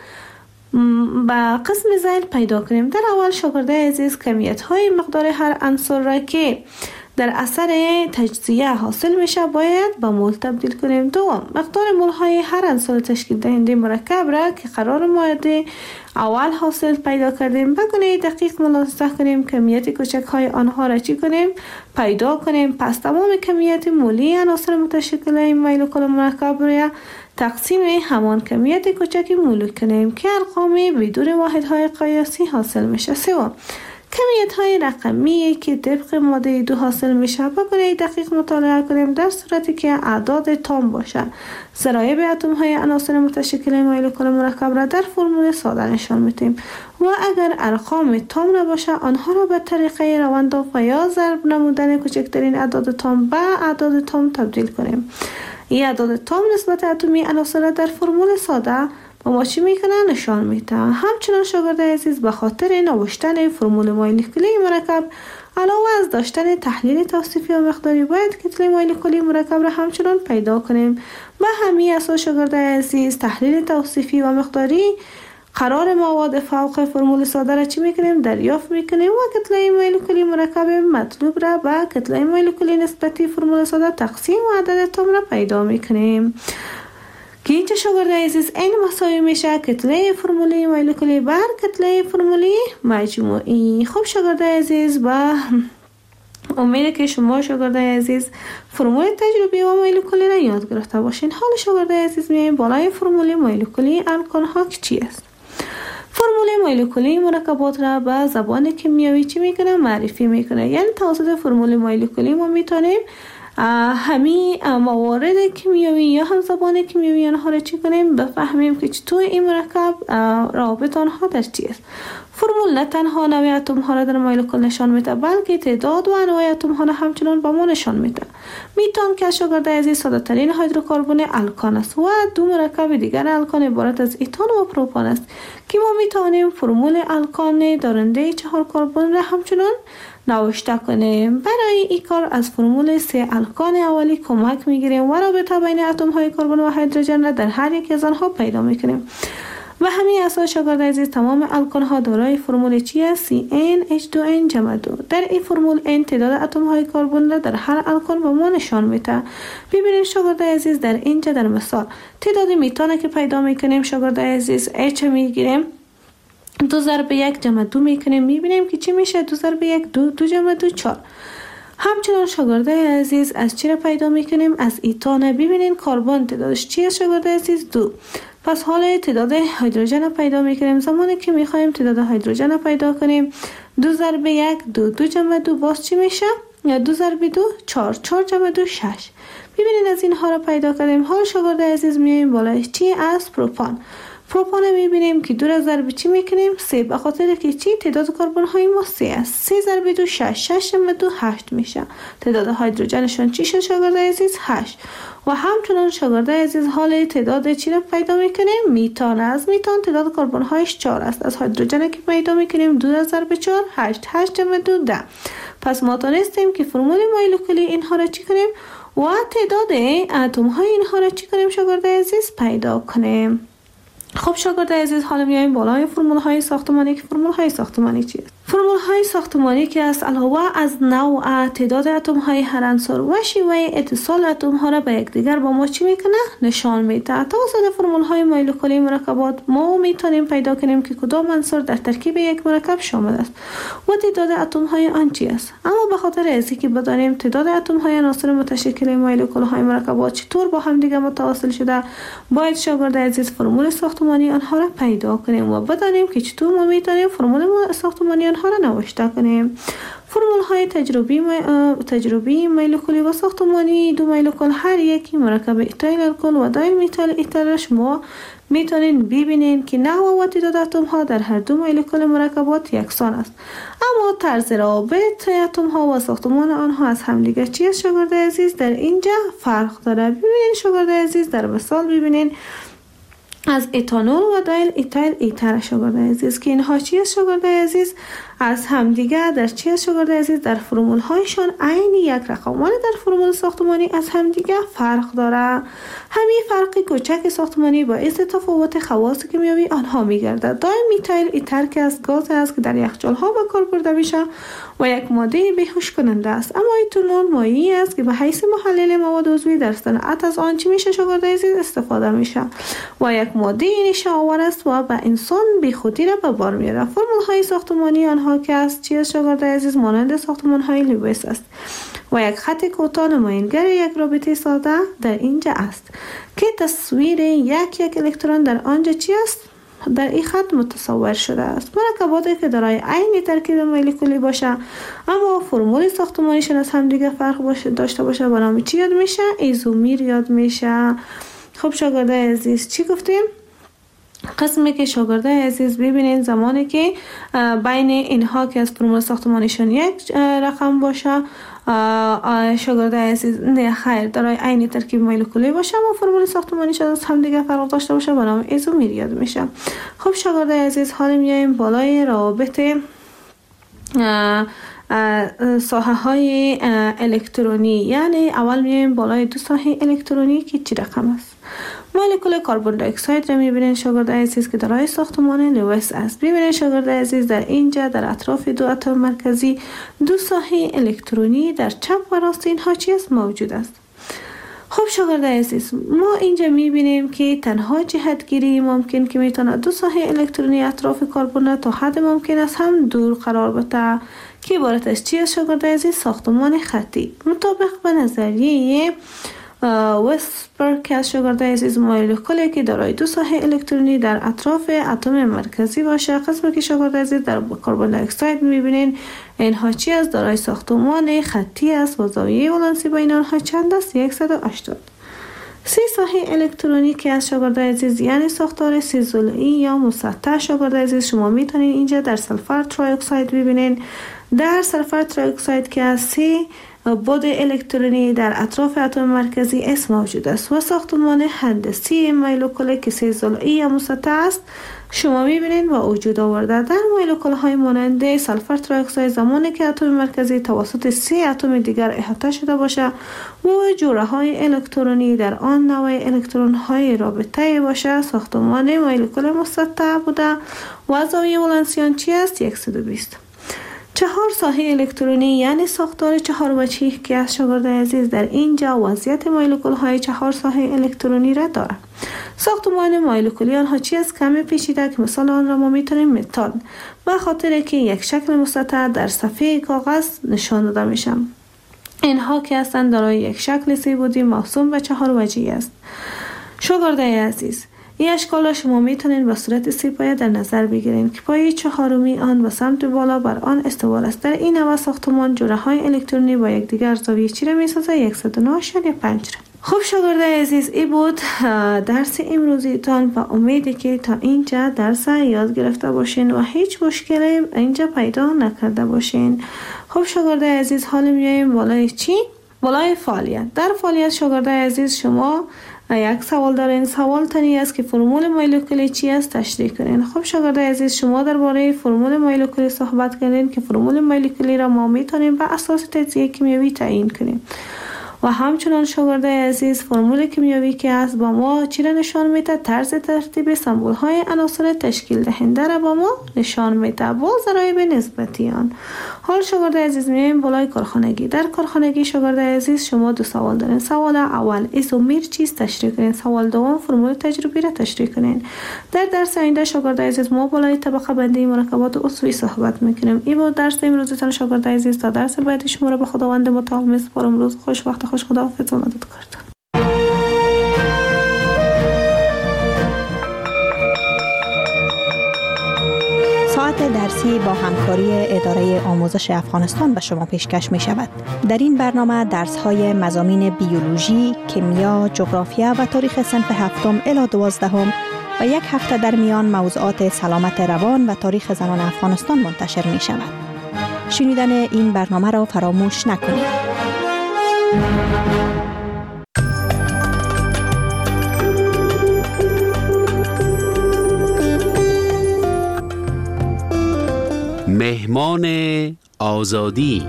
با قسم ذیل پیدا کنیم. در اول شاگرد عزیز کمیت های مقدار هر عنصر را که در اثر تجزیه حاصل میشه باید به مول تبدیل کنیم. دوم مقدار مول های هر عنصر تشکیل دهنده مرکب را که قرار مورد اول حاصل پیدا کردیم به گونه دقیق ملاحظه کنیم کمیت کوچک های آنها را چی کنیم؟ پیدا کنیم. پس تمام کمیت مولی عناصر متشکل این مولکول مرکب را تقسیم همان کمیت کوچک مول کنیم که ارقام بدون واحدهای قیاسی حاصل میشه. سوم کمیت های رقمی که طبق ماده دو حاصل میشه با گونه دقیق مطالعه کنیم در صورتی که اعداد تام باشه. ضرایب اتم های عناصر متشکل مولکول مرکب را در فرمول ساده نشان میدیم و اگر ارقام تام نباشه آنها را به طریقه روند و یا ضرب نمودن کوچکترین اعداد تام به اعداد تام تبدیل کنیم. این اعداد تام نسبت اتمی عناصر در فرمول ساده و ما چی میکنه نشان میده. همچنان شاگرد عزیز به خاطر نوشتن فرمول مولکولی مرکب علاوه از داشتن تحلیل توصیفی و مقداری باید کتله مولکولی مرکب را همچنان پیدا کنیم. به همین اساس شاگرد عزیز تحلیل توصیفی و مقداری قرار مواد فوق فرمول ساده را چی میکنیم؟ دریافت میکنیم و کتله مولکولی مرکب مطلوب را به کتله مولکولی نسبتی فرمول ساده تقسیم و عدد تام را پیدا میکنیم. که اینجا شاگرد عزیز این مساوی میشه کتله فرمولی مولکولی بر کتله فرمولی مجموعی. خب شاگرد عزیز با امیده که شما شاگرد عزیز فرمول تجربی و مولکولی را یاد گرفته باشین. حال شاگرد عزیز میایم بالای فرمول مولکولی الکان ها چی است؟ فرمول مولکولی مرکبات را به زبان کیمیایی چی میکنه؟ معرفی میکنه. یعنی توسط فرمول مولکولی ما میتونیم همین موارد کیمیایی یا هم زبان کیمیایی آنها را چی کنیم؟ بفهمیم که چطور این مرکب رابط آنها در چی است. فرمول نه تنها نوع اتم ها را در مولکول نشان میده بلکه تعداد و انواع اتم ها را همچنان به ما نشان میده. میتون که شاگرد عزیز ساده ترین هیدروکربن الکان است و دو مرکب دیگر الکان عبارت از ایتان و پروپان است که ما میتونیم فرمول الکان دارنده چهار کربن را همچنان نوشته کنیم. برای این کار از فرمول سه الکان اولی کمک میگیریم و رابطه بین اتم های کربن و هیدروژن را در هر یک از آنها پیدا میکنیم. و همین اساس شاگرد عزیز تمام الکل ها دارای فرمول چی است؟ سی ان اچ دو ان جمع دو. در این فرمول n تعداد اتم های کربن را در هر الکل به ما نشان میده. ببینید شاگرد عزیز در اینجا در مثال تعداد میتان که پیدا میکنیم شاگرد عزیز H میگیریم، دو ضرب یک جمع دو میکنیم، میبینیم که چی میشه؟ دو ضرب یک دو، دو جمع دو چهار. همچنان شاگرد عزیز از چی را پیدا میکنیم؟ از ایتان. ببینید کربن تعدادش چی است شاگرد عزیز؟ دو. پس حالا تعداد هیدروژن را پیدا میکنیم. زمانی که میخوایم تعداد هیدروژن را پیدا کنیم، دو ضرب یک دو، دو جمع دو باز چی میشه؟ یا دو ضرب دو چهار، چهار جمع دو شش. ببینید از اینها را پیدا کردیم. حال شاگرد عزیز میایم بالای چی؟ از پروپان. پروپان میبینیم که دو را ضرب چی میکنیم؟ سه، به خاطر که چی؟ تعداد کربن های ما سه است. سه ضرب دو شش، شش جمع دو هشت میشه. تعداد هیدروژنشان چی شد شاگرد عزیز؟ هشت. و همچنان شاگرد عزیز حال تعداد چی را پیدا میکنیم؟ میتان. از میتان تعداد کربن هایش چهار است. از هیدروژن که پیدا میکنیم دو را ضرب چهار، هشت، هشت جمع دو ده. پس ما تونستیم که فرمول مولکولی اینها را چی کنیم و تعداد اتم های اینها را چی کنیم شاگرد عزیز؟ پیدا کنیم. خب شاگرد عزیز حالا میایم بالای فرمول های ساختمانی. که فرمول های ساختمانی چیست؟ فرمول های ساختمانی که است علاوه از نوع تعداد اتم های هر عنصر و شیوه اتصال اتم ها را به یکدیگر با ما چی میکنه؟ نشان میده. توسط فرمول های مولکولی مرکبات ما میتونیم پیدا کنیم که کدام عنصر در ترکیب یک مرکب شامل است و تعداد اتم های آن چی است. اما به خاطر اینکه که بدانیم تعداد اتم های عناصر متشکل مولکول های مرکبات چطور با هم دیگه متواصل شده، باید شاگرد عزیز فرمول ساختمانی آنها را پیدا کنیم و بدانیم که چطور ما میتونیم فرمول ساختمانی آنها را نوشته کنیم. فرمول های تجربی تجربی مولکولی و ساختمانی دو مولکول هر یکی مرکب ایتایل الکل و دایل میتایل ایتر شما میتونین ببینین که نحو و تعداد اتم ها در هر دو مولکول مرکبات یکسان است، اما طرز رابط اتم ها و ساختمان آنها از همدیگر چی است شاگرد عزیز؟ در اینجا فرق داره. ببینین شاگرد عزیز در مثال ببینین از اتانول و دایل ایتایل ایتر شاگرد عزیز که اینها چی است شاگرد عزیز؟ از همدیگر در چی است شاگرد عزیز؟ در فرمول هایشان عین یک رقم ولی در فرمول ساختمانی از همدیگر فرق داره. همین فرق کوچک ساختمانی باعث تفاوت خواص کیمیایی آنها میگردد. دایل میتایل ایتر که از گاز است که در یخچال ها به کار برده میشه و یک ماده بیهوش کننده است، اما ایتانول مایعی است که به حیث محلل مواد عضوی در صنعت از آن چی میشه شاگرد عزیز؟ استفاده میشه و یک ماده نشه آور است و به انسان بیخودی را به بار میاره. فرمول های ساختمانی آنها که است چی است شاگرد عزیز؟ مانند ساختمان های لوئیس است و یک خط کوتاه نماینگر یک رابطه ساده در اینجا است که تصویر یک یک الکترون در آنجا چی است؟ در این خط متصور شده است. مرکباتی که دارای عین ترکیب مولکولی باشه اما فرمول ساختمانیشون از هم دیگه فرق باشه داشته باشه به نام چی یاد میشه؟ ایزومر یاد میشه. خب شاگرد عزیز چی گفتیم؟ قسمی که شاگرد عزیز ببینید زمانی که بین اینها که از فرمول ساختمانیشون یک رقم باشه شاگرد عزیز نه خیر دارای عین ترکیب مولکولی باشه اما فرمول ساختمانیشون از هم دیگه فرق داشته باشه به نام ایزومر یاد میشه. خب شاگرد عزیز حالا میایم بالای روابط ساحه های الکترونی، یعنی اول میایم بالای دو ساحه الکترونی که چی رقم است. مولکول کربن دی اکساید را میبینید شاگرد عزیز که دارای ساختمان لوئیس است. ببینید شاگرد عزیز در اینجا در اطراف دو اتم مرکزی دو ساحه الکترونی در چپ و راست اینها چی است موجود است. خب شاگرد عزیز ما اینجا میبینیم که تنها جهتگیری ممکن که میتونه دو ساحه الکترونی اطراف کربن تا حد ممکن است هم دور قرار بده که عبارت از چی است شاگرد عزیز؟ ساختمان خطی. مطابق به نظریه وسپر که از شاگرد عزیز مولکولی که دارای دو ساحه الکترونی در اطراف اتم مرکزی باشه، قسمی که شاگرد عزیز در کربن دی اکساید میبینین اینها چی است؟ دارای ساختمان خطی است و زاویه ولانسی بین آنها چند است؟ صد و هشتاد. سه ساحه الکترونی که از شاگرد عزیز یعنی ساختار سه ضلعی یا مسطح شاگرد عزیز شما میتونین اینجا در سلفر تری اکساید ببینین. در سلفر تری اکساید که از سه بود الکترونی در اطراف اتم مرکزی اس موجود است و ساختمان هندسی مولکول که سه ضلعی یا مسطح است شما میبینید و وجود آورده در مولکول های مانند سلفر تری اکساید زمانی که اتم مرکزی توسط سه اتم دیگر احاطه شده باشه و جوره های الکترونی در آن نوع الکترون های رابطه باشه، ساختمان مولکول مسطح بوده و زاویه ولانسیان چی است؟ صد و بیست. چهار ساحه الکترونی یعنی ساختار چهار وجهی که از شاگرد عزیز در اینجا وضعیت مولکول های چهار ساحه الکترونی را دارد. ساختمان مولکولی آنها چی است؟ کمی پیچیده که مثال آن را ما میتونیم متان به خاطر که یک شکل مسطح در صفحه کاغذ نشان داده میشم. اینها که هستند دارای یک شکل سه بعدی موسوم به چهار وجهی است. شاگرد عزیز، این اشکال را شما میتونید به صورت سه پایه در نظر بگیرید که پایه چهارمی آن به سمت بالا بر آن استوار است. در این نوع ساختمان جوره های الکترونی با یکدیگر زاویه چی را میسازد؟ صد و نه اشاریه پنج را. خب شاگرد عزیز، این بود درس امروزیتان و امیدی که تا اینجا درس یاد گرفته باشین و هیچ مشکلی اینجا پیدا نکرده باشین. خب شاگرد عزیز، حالا میایم بالای چی؟ بالای فعالیت. در فعالیت شاگرد عزیز شما یک سوال دارین. سوال تنی است که فرمول مولکولی چی است تشریح کنین. خب شاگرد عزیز، شما درباره فرمول مولکولی صحبت کردین که فرمول مولکولی را ما میتونیم به اساس تجزیه کیمیایی تعیین کنیم و همچنان شاگرد عزیز فرمول کیمیایی که است با ما چی را نشان میده؟ طرز ترتیب سمبول های عناصر تشکیل دهنده را با ما نشان میده با ضرایب نسبتی آن. حال شاگرد عزیز میایم بالای کارخانگی. در کارخانگی شاگرد عزیز شما دو سوال دارین. سوال اول ایزومر چیست تشریح کنین. سوال دوم فرمول تجربی را تشریح کنین. در درس آینده شاگرد عزیز ما بالای طبقه بندی مرکبات عضوی صحبت میکنیم. این بود درس امروزتان شاگرد عزیز. تا درس بعدی شما را به خداوند متعال میسپارم. روز خوش، وقت خوش، خداحافظ و مددکارتان. ساعت درسی با همکاری اداره آموزش افغانستان به شما پیشکش می شود. در این برنامه درس های مضامین بیولوژی، کیمیا، جغرافیا و تاریخ صنف هفتم الی دوازدهم و یک هفته در میان موضوعات سلامت روان و تاریخ زنان افغانستان منتشر می شود. شنیدن این برنامه را فراموش نکنید. مهمان آزادی.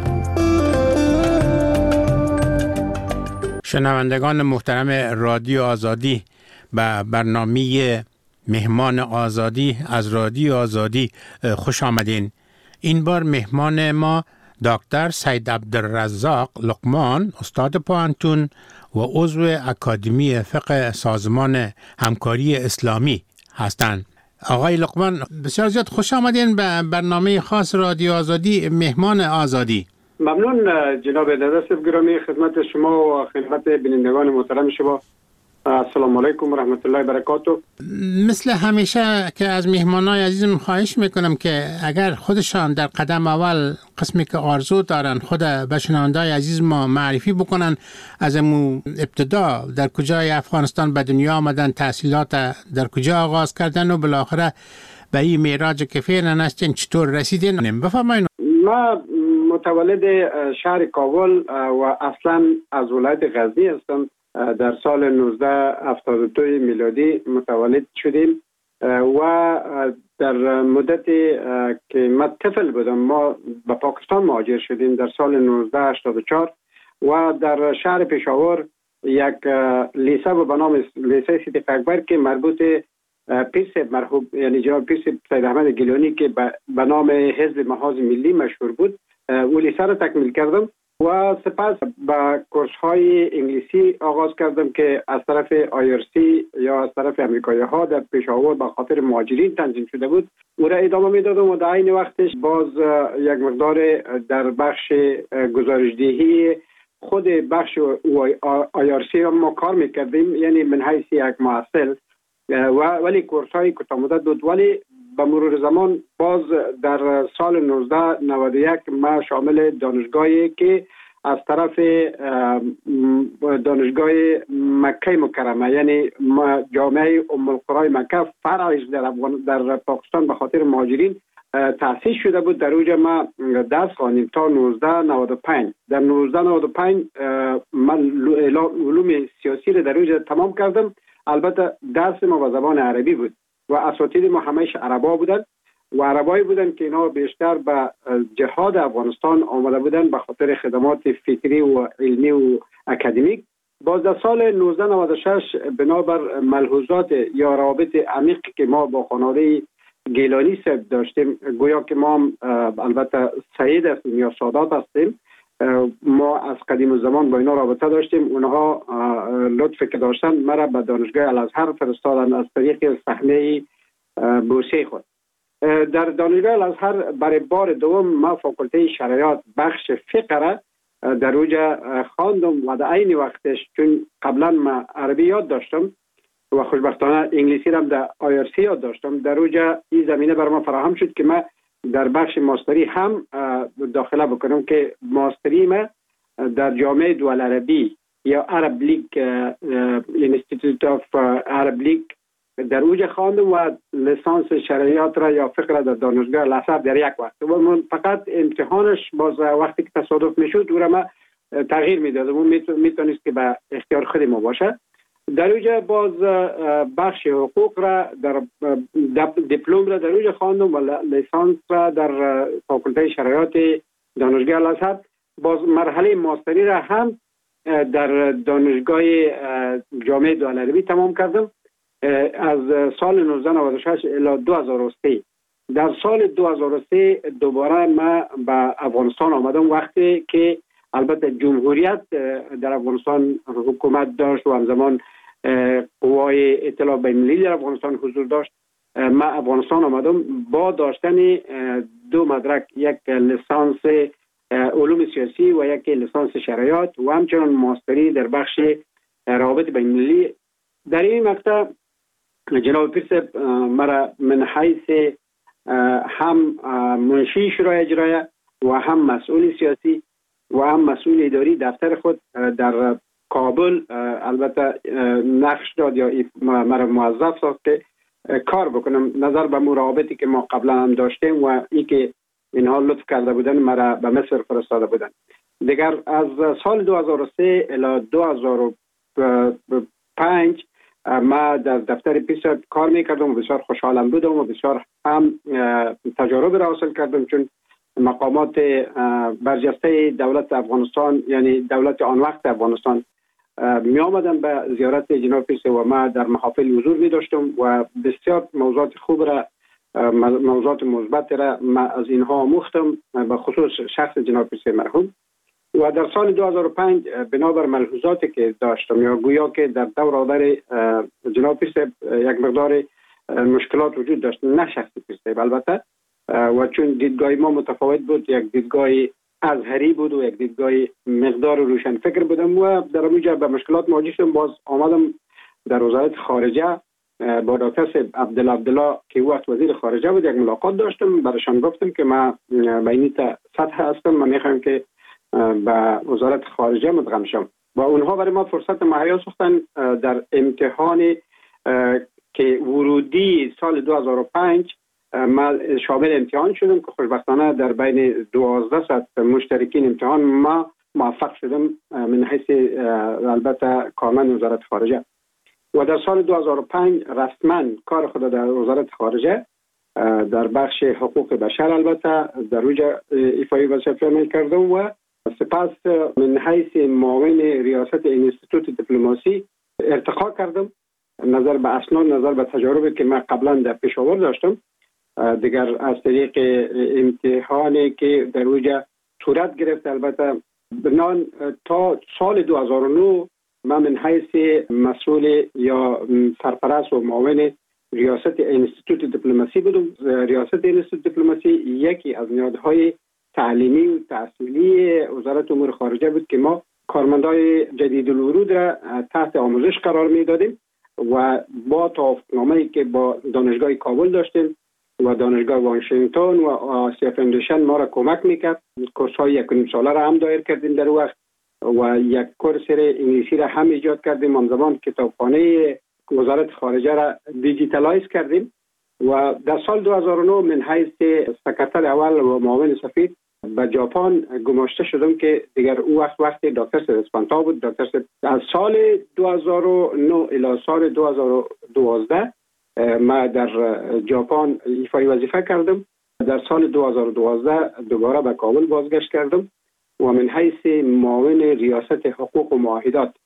شنوندگان محترم رادیو آزادی، به برنامه مهمان آزادی از رادیو آزادی خوش آمدین. این بار مهمان ما دکتر سید عبدالرزاق لقمان، استاد پوهنتون و عضو اکادمی فقه سازمان همکاری اسلامی هستند. آقای لقمان، بسیار زیاد خوش آمدین به برنامه خاص رادیو آزادی مهمان آزادی. ممنون جناب دادرس گرامی، خدمت شما و خدمت بینندگان محترم شما. السلام علیکم و رحمت الله و برکاته. مثل همیشه که از مهمانای عزیزم خواهش میکنم که اگر خودشان در قدم اول قسمی که آرزو دارن خود به شنوندای عزیز ما معرفی بکنن، از امو ابتدا در کجای افغانستان به دنیا آمدن، تحصیلات در کجا آغاز کردن و بالاخره به این معراج که فعلا هستین چطور رسیدین بفرمایید. ما متولد شهر کابل و اصلا از ولایت غزنی هستم. در سال نوزده هفتاد و دو میلادی متولد شدیم و در مدتی که من طفل بودم ما به پاکستان مهاجر شدیم در سال نوزده هشتاد و چهار و در شهر پشاور یک لیسه به نام لیسه صدیق اکبر که مربوط پیر صاحب مرحوم یعنی جناب پیر صاحب سید احمد گیلانی که به نام حزب محاذ ملی مشهور بود، او لیسه را تکمیل کردم و سپس با کورس های انگلیسی آغاز کردم که از طرف آی آر سی یا از طرف امریکایی ها در پشاور به خاطر مهاجرین تنظیم شده بود. او را ادامه میدادم و در این وقتش باز یک مقدار در بخش گزارشدهی خود بخش آی آر سی هم ما کار میکردیم، یعنی من حیث یک محصل و ولی کورس های کوتاه مدت بود. ولی به مرور زمان باز در سال نوزده نود و یک ما شامل دانشگاهی که از طرف دانشگاه مکه مکرمه یعنی جامعه ام القرى مکه فرعش در افغان در پاکستان به خاطر مهاجرین تأسیس شده بود. در اوج ما درس خواندیم تا نوزده نود و پنج. در نوزده نود و پنج من علوم سیاسی را در اوج تمام کردم. البته درس ما به زبان عربی بود و اساتید ما همش عربا بودن و عربایی بودن که اینا بیشتر به جهاد افغانستان آمده بودن به خاطر خدمات فکری و علمی و اکادمیک. باز در سال نوزده نود و شش بنابر ملحوظات یا روابط عمیق که ما با خانواده گیلانی صاحب داشتیم، گویا که ما البته سعید هستیم یا سادات هستیم، ما از قدیم الزمان با اینا رابطه داشتیم. اونها لطفی که داشتن مرا به دانشگاه الازهر فرستادن از طریق صحنه بورسیه خود. در دانشگاه الازهر برای بار دوم ما فاکولته شرایط بخش فقه را در اوجا خواندم و در عین وقتش چون قبلا ما عربی یاد داشتم و خوشبختانه انگلیسی را در آی آر سی یاد داشتم، در اوجا این زمینه بر ما فراهم شد که ما در بخش ماستری هم داخله بکنم که ماستری ما در جامعه دول عربی یا عرب لیگ اینستیتوت آف عرب لیگ در اوج خواندم و لیسانس شرعیات را یا فقه را در دانشگاه الازهر در یک وقت. و من فقط امتحانش باز وقتی که تصادف میشد او را ما تغییر میدادم، اون میتونست که به اختیار خود ما باشه. در اوج باز بخش حقوق را در دیپلم را در اوج خواندم و لیسانس را در فاکولته شرعیات دانشگاه الازهر. باز مرحله ماستری را هم در دانشگاه جامعه دول عربی تمام کردم از سال نوزده نود و شش الی دو هزار و سه. در سال دو هزار و سه دوباره ما به افغانستان آمدم، وقتی که البته جمهوریت در افغانستان حکومت داشت و همزمان قوای اطلاع بین‌المللی در افغانستان حضور داشت. ما افغانستان آمدم با داشتن دو مدرک، یک لیسانس علوم سیاسی و یک لیسانس شرایط و همچنان ماستری در بخش روابط بین‌المللی. در این مقطع جناب پیر مرا من حیث هم منشی شورای اجرایه و هم مسئول سیاسی و هم مسئول اداری دفتر خود در کابل البته نقش داد یا مرا موظف ساخت که کار بکنم نظر به مراقبتی که ما قبلا هم داشتیم و ای که اینها لطف کرده بودن مرا به مصر فرستاده بودن. دیگر از سال دو هزار و سه الی دو هزار و پنج ما در دفتر پیسا کار میکردم و بسیار خوشحالم بودم و بسیار هم تجارب را حاصل کردم، چون مقامات برجسته دولت افغانستان یعنی دولت آن وقت افغانستان می آمدن به زیارت جناب پیسا و ما در محافل حضور می داشتم و بسیار موضوعات خوب را موضوعات مثبت را ما از اینها آموختم، به خصوص شخص جناب پیسا مرحوم. و در سال دو هزار و پنج بنابر ملحوظاتی که داشتم یا گویا که در دور آور جناب پیر صاحب یک مقدار مشکلات وجود داشت، نه شخص پیر صاحب البته، و چون دیدگاه ما متفاوت بود، یک دیدگاه ازهری بود و یک دیدگاه مقدار روشن فکر بودم و در اونجا به مشکلات مواجه شدم. باز آمدم در وزارت خارجه با دکتر صاحب عبدالله عبدالله که وقت وزیر خارجه بود یک ملاقات داشتم، برایشان گفتم که ما به این سطح هستم، من میخوام که به وزارت خارجه مدغم شم و اونها برای ما فرصت مهیا ساختن. در امتحان که ورودی سال دو هزار و پنج ما شامل امتحان شدم که خوشبختانه در بین دوازده صد مشترکین امتحان ما موفق شدم من حیث البته کارمند وزارت خارجه. و در سال دو هزار و پنج رسما کار خود در وزارت خارجه در بخش حقوق بشر البته در اوجا ایفای وظیفه عمل کردم و سپس من حیث معاون ریاست اینستیتوت دیپلماسی ارتقا کردم. نظر به اسناد، نظر به تجاربی که من قبلا در پشاور داشتم، دیگر از طریق امتحانی که در اوجا صورت گرفت البته بنان تا سال دو هزار و نه من من حیث مسئول یا سرپرست و معاون ریاست اینستیتوت دیپلماسی بودم. ریاست اینستیتوت دیپلماسی یکی از نهادهای تعلیمی و تحصیلی وزارت امور خارجه بود که ما کارمندای جدید الورود را تحت آموزش قرار میدادیم و با توافقنامه‌ای که با دانشگاه کابل داشتیم و دانشگاه واشنگتن و آسیا فاندیشن ما را کمک میکرد. کورس‌های یک و نیم ساله را هم دایر کردیم در وقت و یک کورس انگلیسی را هم ایجاد کردیم. آن زمان کتابخانه وزارت خارجه را دیجیتالایز کردیم و در سال دو هزار و نه من حیث سکرتر اول و معاون سفیر به ژاپن گماشته شدم که دیگر او وقت وقت دکتر سید اسپانتا بود. دکتر سید از سال دو هزار و نه الی سال دو هزار و دوازده ما در ژاپن ایفای وظیفه کردم. در سال دو هزار و دوازده دوباره به کابل بازگشت کردم و من حیث معاون ریاست حقوق و معاهدات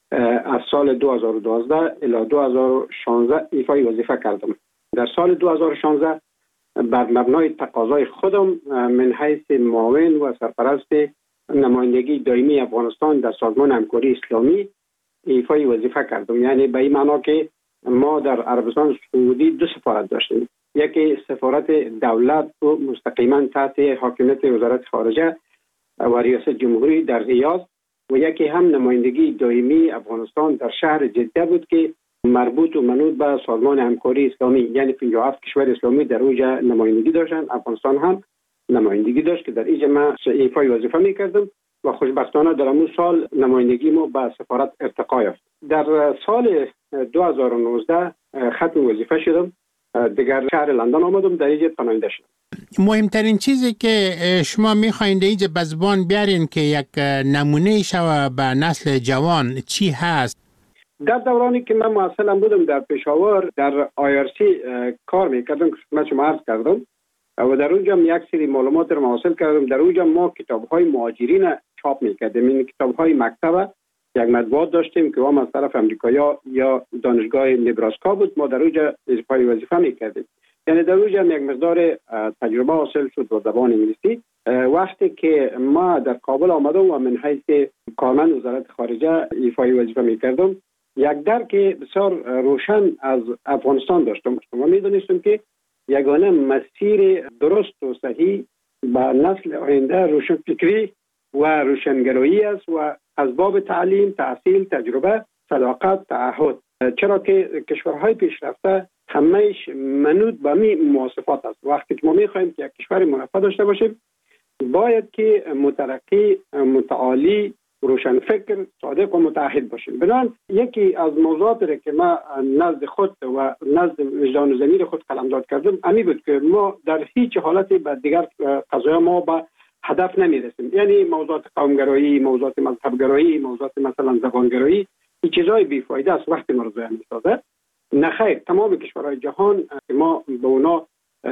از سال دو هزار و دوازده الی دو هزار و شانزده ایفای وظیفه کردم. در سال دو هزار و شانزده بر مبنای تقاضای خودم من حیث معاون و سرپرست نمایندگی دائمی افغانستان در سازمان همکاری اسلامی ایفای وظیفه کردم. یعنی به این معنا که ما در عربستان سعودی دو سفارت داشتیم، یکی سفارت دولت و مستقیما تحت حاکمیت وزارت خارجه و ریاست جمهوری در ریاض، و یکی هم نمایندگی دائمی افغانستان در شهر جده بود که مربوط و منوط به سازمان همکاری اسلامی، یعنی پنجاه و هفت کشور اسلامی در اوجا نمایندگی داشتن. افغانستان هم نمایندگی داشت که در اینجا من ایفای وظیفه میکردم و خوشبختانه در اون سال نمایندگی ما به سفارت ارتقا یافت. در سال دو هزار و نوزده ختم وظیفه شدم، دیگر شهر لندن آمدم، در اینجا پناهنده شدم. مهمترین چیزی که شما میخواین در اینجا به زبان بیارین که یک نمونه شوه به نسل جوان چی هست؟ در دورانی که من معسلم بودم در پشاور در آی آر سی کار میکردم که من شما عرض کردم و در اونجا یک سری معلومات رو حاصل کردم. در اونجا ما کتاب‌های مهاجرین چاپ میکردیم. این کتاب‌های مکتب یک مطبوعات داشتیم که هم از طرف امریکایا یا دانشگاه نبراسکا بود. ما در اونجا اجرای وظیفه میکردیم. یعنی در اونجا یک مقدار تجربه حاصل شد با زبان انگلیسی. وقتی که ما در کابل آمدم و من حیث کارمند وزارت خارجه ایفای وظیفه میکردم، یک درک بسیار روشن از افغانستان داشتم. ما میدونستم که یگانه مسیر درست و صحیح به نسل آینده روشنفکری و روشنگرایی است و از باب تعلیم، تحصیل، تجربه، صداقت، تعهد. چرا که کشورهای پیشرفته همهش منوط به می مواصفات است. وقتی که ما میخوایم که یک کشور مرفه داشته باشیم، باید که مترقی، متعالی، روشنفکر، صادق و متعهد باشیم. بنابراین یکی از موضوعاتی که ما نزد خود و نزد وجدان و ضمیر خود قلمداد کردم امی بود که ما در هیچ حالتی به دیگر قضایا ما به هدف نمیرسیم. یعنی موضوعات قومگرایی، موضوعات مذهبگرایی، موضوعات مثلا زبانگرایی، این چیزای بیفایده است وقتی ما رو ضایع می‌سازه. نخیر، تمام کشورهای جهان که ما به اونا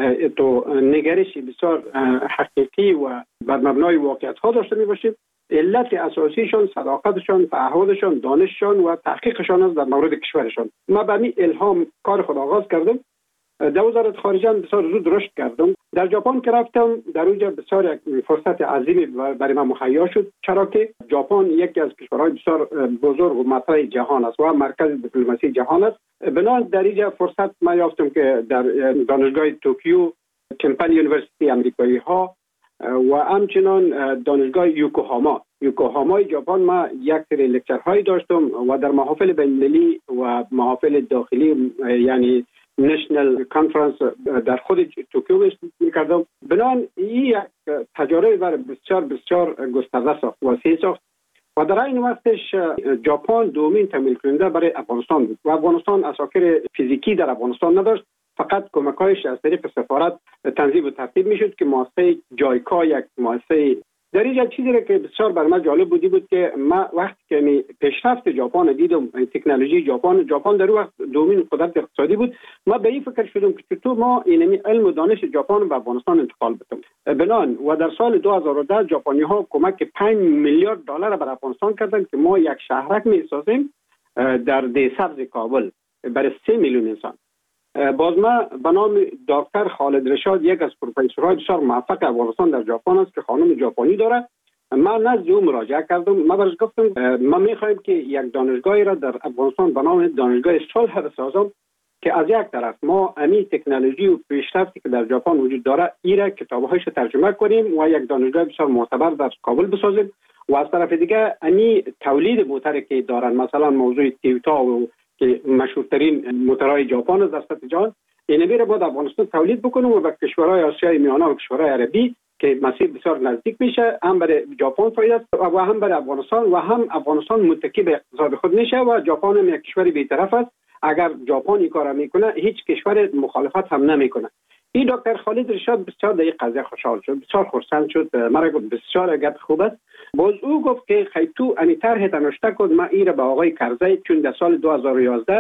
تو نگرشی بسیار حقیقی و بر مبنای واقعیت ها داشته می باشیم. علت اساسیشون صداقتشون، تعهدشون، دانششون و تحقیقشون است در مورد کشورشون. ما به این الهام کار خود آغاز کردم. در وزارت خارجه بسیار زود رشد کردم. در ژاپن که رفتم، در اونجا بسیار یک فرصت عظیمی برای من مهیا شد، چرا که ژاپن یکی از کشورهای بسیار بزرگ و مطرح جهان است و مرکز دیپلماسی جهان است. بنابراین در اینجا فرصت ما یافتم که در دانشگاه توکیو، تمپل یونیورسیتی امریکایی ها و همچنان دانشگاه یوکوهاما یوکوهامای ژاپن ما یک سری لکچرهایی داشتم و در محافل بین‌المللی و محافل داخلی یعنی نشنل کانفرنس در خود توکیو می‌کردم. بنابراین این یک تجربه بسیار بسیار گسترده ساخت، وسیع ساخت و در این وقتش ژاپن دومین تمویل کننده برای افغانستان بود و افغانستان اساکر فیزیکی در افغانستان نداشت، فقط کمک‌هایش از طریق سفارت تنظیم و ترتیب می‌شد که مؤسسه جایکا یک مؤسسه در اینجا چیزی را که بسیار برای من جالب بودی بود که ما وقتی که می پیشرفت ژاپن دیدم، تکنولوژی ژاپن ژاپن در وقت دومین قدرت اقتصادی بود، ما به این فکر شدم که چطور ما اینمی علم و دانش ژاپن به افغانستان انتقال بدیم. بنان و در سال دو هزار و ده ژاپنی‌ها کمک پنج میلیارد دلار برای افغانستان کردند که ما یک شهرک می‌سازیم در ده سبز کابل برای سه میلیون انسان. باز ما به نام دکتر خالد رشاد، یک از پروفسورهای بسیار موفق افغانستان در ژاپن است که خانم ژاپنی داره، ما نزد او مراجعه کردم. ما برش گفتم ما میخوایم که یک دانشگاهی را در افغانستان به نام دانشگاه صلح بسازم که از یک طرف ما امی تکنولوژی و پیشرفتی که در ژاپن وجود داره ایرا کتابهایش ترجمه کنیم و یک دانشگاه بسیار معتبر در کابل بسازیم و از طرف دیگه امی تولید موتر که دارن، مثلا موضوع تویوتا و که مشهورترین موتورهای ژاپن است در سطح جهان، این میره بعد افغانستان تولید بکنه و به کشورهای آسیای میانه و کشورهای عربی که مسیر بسیار نزدیک میشه، هم برای ژاپن فایده است و هم برای افغانستان و هم افغانستان متکی به اقتصاد خود میشه و ژاپن هم یک کشور بی‌طرف است. اگر ژاپن این کارا میکنه هیچ کشور مخالفت هم نمیکنه. این دکتر خالد رشاد بسیار در این قضیه خوشحال شد، بسیار خرسند شد، مرا گفت بسیار گپ خوب است. باز او گفت که خیلی تو امی طرح تنوشته کن، ما این را به آقای کرزی، چون در سال دو هزار و یازده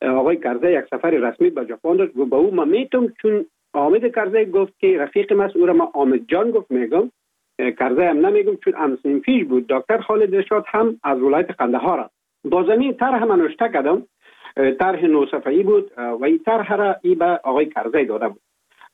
آقای کرزی یک سفر رسمی به ژاپن داشت و به او من میتونم، چون حامد کرزی گفت که رفیق من است، او را من حامد جان گفت میگم، کرزی هم نمیگم چون همسنفیش بود. دکتر خالد رشاد هم از ولایت قندهار است. با زمین طرح من نوشته کردم، طرح نو صفحه‌ای بود و این طرح را ای به آقای کرزی داده بود.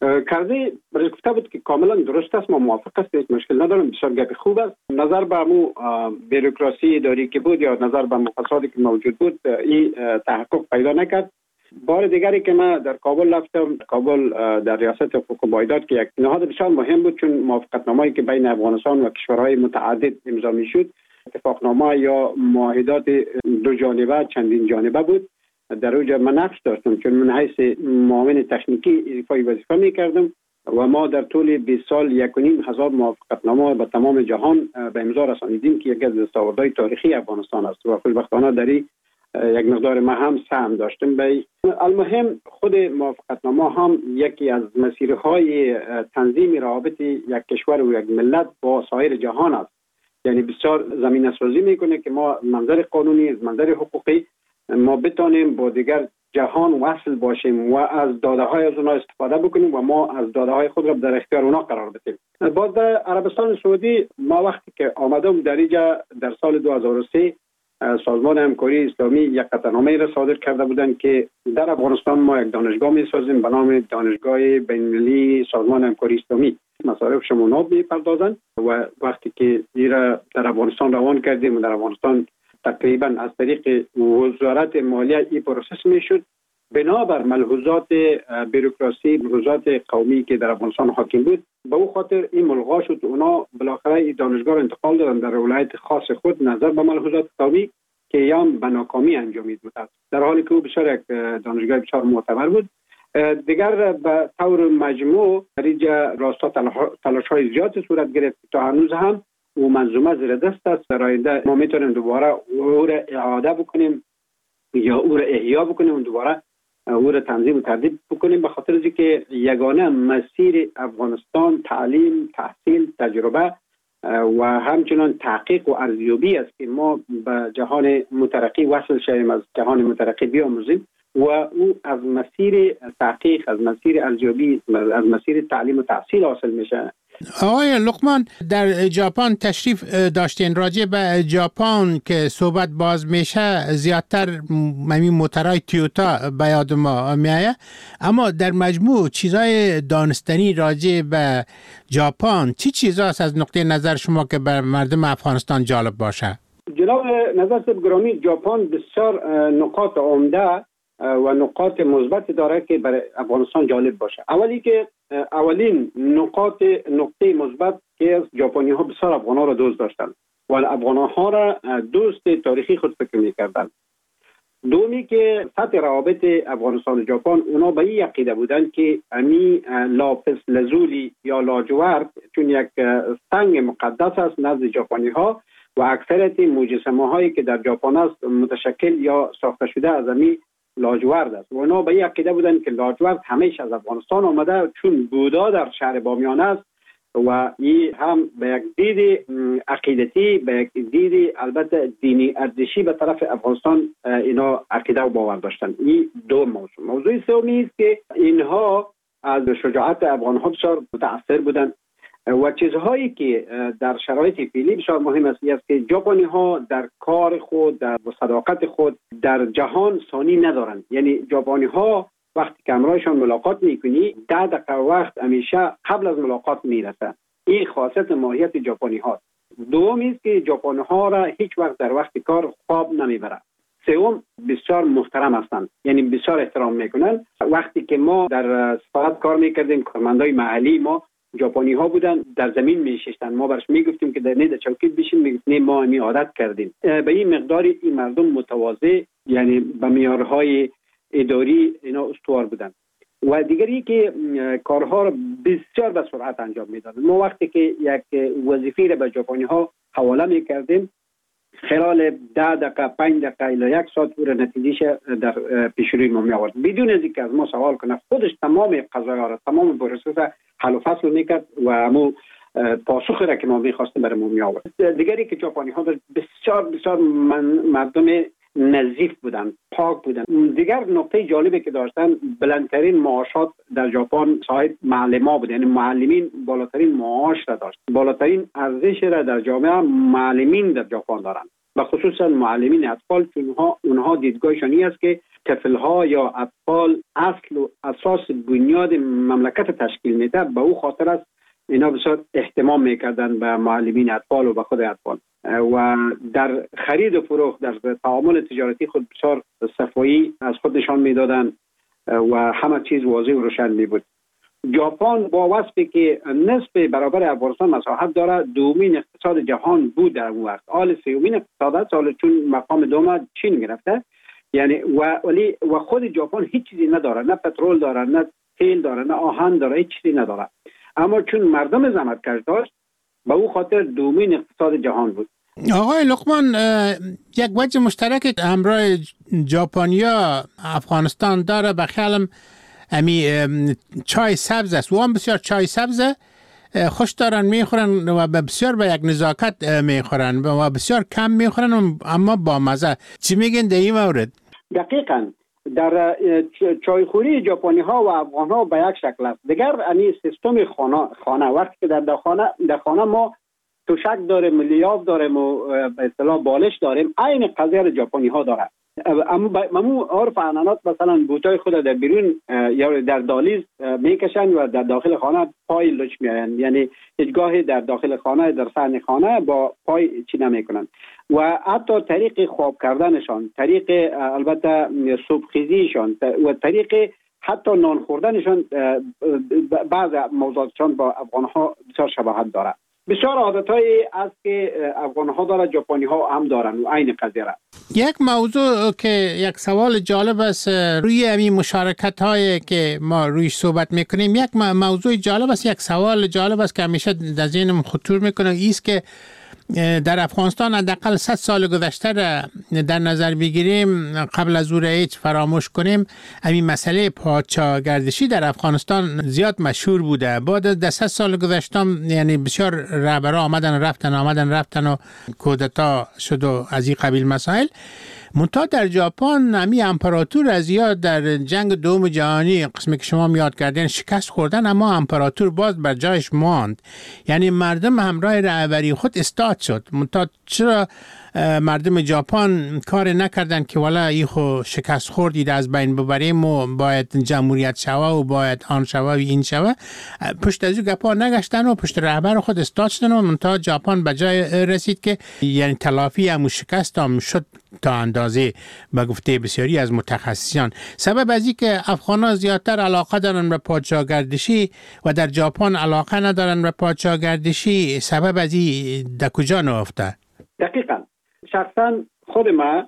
کرزی برای گفته بود که کاملا درست است، ما موافق است، هیچ مشکل ندارم، بسیار گپ خوب است. نظر به مو بوروکراسی اداری که بود یا نظر به فسادی که موجود بود این تحقق پیدا نکرد. بار دیگری که من در کابل رفتم، کابل در ریاست حقوق و مایدات که یک نهاد بسیار مهم بود، چون موافقتنامه‌ای که بین افغانستان و کشورهای متعدد امضا می‌شد اتفاقنامه یا معاهدات دو جانبه چندین جانبه بود. در اونجا من نقش داشتم، چون من حیث معاون تکنیکی ایفای وظیفه می‌کردم و ما در طول بیست سال یک و نیم هزار موافقتنامه به تمام جهان به امضا رسانیدیم که یکی از دستاوردهای تاریخی افغانستان است و خوشبختانه در یک مقدار ما هم سهم داشتیم. به المهم خود موافقتنامه هم یکی از مسیرهای تنظیم روابط یک کشور و یک ملت با سایر جهان است. یعنی بسیار زمینه سازی میکنه که ما منظر قانونی، منظر حقوقی ما بتانیم با دیگر جهان وصل باشیم و از داده های از اونها استفاده بکنیم و ما از داده های خود را در اختیار اونها قرار بدیم. باز در عربستان سعودی ما وقتی که آمدم در اینجا در سال دو هزار و سه سازمان همکاری اسلامی یک قطعنامه را صادر کرده بودند که در افغانستان ما یک دانشگاه می سازیم به نام دانشگاه بین‌المللی سازمان همکاری اسلامی. مصارف شموناب می پردازند و وقتی که این را در افغانستان روان کردیم و در افغانستان تقریبا از طریق وزارت مالیه این پروسس می شد، بنابر ملحوظات بوروکراسی، ملحوظات قومی که در افغانستان حاکم بود، به او خاطر این ملغا شد. اونا بالاخره این دانشگاه را انتقال دادن در ولایت خاص خود نظر به ملحوظات قومی که یام به ناکامی انجامید بود، در حالی که او بسیار یک دانشگاه بسیار معتبر بود. دیگر به طور مجموع در اینجا راستا تلاش های زیاد صورت گرفت تا هنوز هم او منظومه زیر دست است. در آینده ما میتونیم دوباره او را اعاده بکنیم یا او را احیا بکنیم و دوباره او را تنظیم و ترتیب بکنیم، به خاطر از که یگانه مسیر افغانستان تعلیم، تحصیل، تجربه و همچنان تحقیق و ارزیابی است که ما به جهان مترقی وصل شویم، از جهان مترقی بیاموزیم و او از مسیر تحقیق، از مسیر ارزیابی، از مسیر تعلیم و تحصیل حاصل میشه. آقای لقمان، در ژاپن تشریف داشتین، راجع به ژاپن که صحبت باز میشه زیادتر ممی موترهای تویوتا به یاد ما میایه، اما در مجموع چیزای دانستنی راجع به ژاپن چی چیزاست از نقطه نظر شما که بر مردم افغانستان جالب باشه؟ جناب نظر صاحب گرامی، ژاپن بسیار نقاط عمده و نقاط مثبت داره که برای افغانستان جالب باشه. اولی که اولین نقاط نقطه مثبت که ژاپنی ها بسیار افغان ها را دوست داشتند و افغان ها را دوست تاریخی خود فکر می‌کردند. دومی که سطح روابط افغانستان و ژاپن اونا به این عقیده بودند که امی لاپس لزولی یا لاجورد چون یک سنگ مقدس است نزد ژاپنی ها و اکثریت مجسمه هایی که در ژاپن است متشکل یا ساخته شده از امی لاجورد است. و اونا به این عقیده بودند که لاجورد همیشه از افغانستان آمده، چون بودا در شهر بامیان است و این هم به یک دید عقیدتی، به یک دید البته دینی ارزشی به طرف افغانستان اینا عقیده و باور داشتند. این دو موضوع. موضوع سومی است که اینها از شجاعت افغان ها بسیار متاثر بودند و چیزهایی که در شرایط فعلی بسیار مهم است است که ژاپنی ها در کار خود، در صداقت خود در جهان ثانی ندارند. یعنی ژاپنی ها وقتی که همراهشان ملاقات میکنی ده دقیقه وقت همیشه قبل از ملاقات میرسه. این خاصیت ماهیت ژاپنی ها. دومی است که ژاپنی ها را هیچ وقت در وقت کار خواب نمیبره. سوم بسیار محترم هستند، یعنی بسیار احترام میکنن. وقتی که ما در سفارت کار میکردیم کارمندای محلی ما ژاپنی ها بودن، در زمین میشستن، ما برش میگفتیم که در نید چوکید بشین، میگفت نه ما می عادت کردیم. به این مقدار این مردم متواضع، یعنی به معیارهای اداری اینا استوار بودن. و دیگری که کارها را بسیار به سرعت انجام میدادن. ما وقتی که یک وظیفه را به ژاپنی ها حواله میکردیم خلال ده دقیقه پنج دقیقه الی یک ساعت او را نتیجهش در پیش روی ما می آورد بدون از اینکه از ما سوال کنه. خودش تمام قضایا را، تمام پروسس حل و فصل میکرد و همون پاسخی را که ما میخواستیم برای ما می آورد. دیگری که ژاپنی ها بسیار بسیار مردم نظیف بودن، پاک بودن. دیگر نکته جالبی که داشتن بلندترین معاشات در ژاپن صاحب معلما بود، یعنی معلمین بالاترین معاش را داشت. بالاترین ارزش را در جامعه معلمین در ژاپن دارند و خصوصا معلمین اطفال، چون اونها اونها دیدگاهشان این است که طفل‌ها یا اطفال اصل و اساس بنیاد مملکت تشکیل میده. به او خاطر است اینا بسیار اهتمام میکردن به معلمین اطفال و به خود اطفال و در خرید و فروخت، در تعامل تجارتی خود بسیار صفایی از خود نشان میدادن و همه چیز واضح و روشن می بود. ژاپن با وصفی که نسبت برابر افغانستان مساحت داره، دومین اقتصاد جهان بود در اون وقت. حال سومین اقتصاد سال چون مقام دوم چین گرفته، یعنی و ولی و خود ژاپن هیچ چیزی نداره، نه پترول داره، نه تیل داره، نه آهن داره، هیچ چیزی نداره. اما چون مردم زحمتکش داشت، به او خاطر دومین اقتصاد جهان بود. آقای لقمان، یک وجه مشترک همراه ژاپنیا افغانستان داره، به خیالم امی چای سبز است. و هم بسیار چای سبز خوش دارن میخورن و بسیار به یک نزاکت میخورن و بسیار کم میخورن اما با مزه. چی میگن در این مورد؟ دقیقاً در چایخوری ژاپنی ها و افغان ها به یک شکل است. دیگر یعنی سیستم خانه خانه وقتی که در خانه در خانه ما توشک داریم، لیاف داریم و به اصطلاح بالش داریم، عین قضیه ژاپنی ها داره. اما ممو عرف عنعنات مثلا بوتای خود در بیرون یا در دالیز میکشن و در داخل خانه پای لچ میاین، یعنی هیچگاه در داخل خانه در صحن خانه با پای چی نمیکنن. و حتی طریق خواب کردنشان، طریق البته صبحخیزیشان و طریق حتی نان خوردنشان بعض موضوعاتشان با افغانها بسیار شباهت داره. بسیار عادتایی است که افغانها داره، ژاپنی ها هم دارن و عین قضیه را. یک موضوع که یک سوال جالب است روی همین مشارکت هایی که ما رویش صحبت میکنیم، یک موضوع جالب است، یک سوال جالب است که همیشه در ذهنم خطور میکنه، ایست که در افغانستان حداقل صد سال گذشته را در نظر بگیریم، قبل از او را هیچ فراموش کنیم، همین مسئله پادشاهگردشی در افغانستان زیاد مشهور بوده. بعد از صد سال گذشته یعنی بسیار رهبرا آمدن رفتن آمدن رفتن و کودتا شد و از این قبیل مسائل. منتها در ژاپن همی امپراتور از یاد در جنگ دوم جهانی قسمی که شما یاد کردین شکست خوردن، اما امپراتور باز بر جایش ماند. یعنی مردم همراه رهبری خود استاد شد. منتها چرا مردم ژاپن کار نکردن که والا ای خو شکست خوردید از بین ببریم و باید جمهوریت شوه و باید آن شوه و این شوه؟ پشت از او گپا نگشتن و پشت رهبر خود استاد شدن و منتها ژاپن به جای رسید که یعنی تلافی همون شکست هم شد تا اندازه به گفته بسیاری از متخصصان. سبب از این که افغان‌ها زیادتر علاقه دارن به پادشاهگردشی و در ژاپن علاقه ندارن به پادشاهگردشی، سبب از این در کجا نهفته؟ دقیقاً شخصا خود ما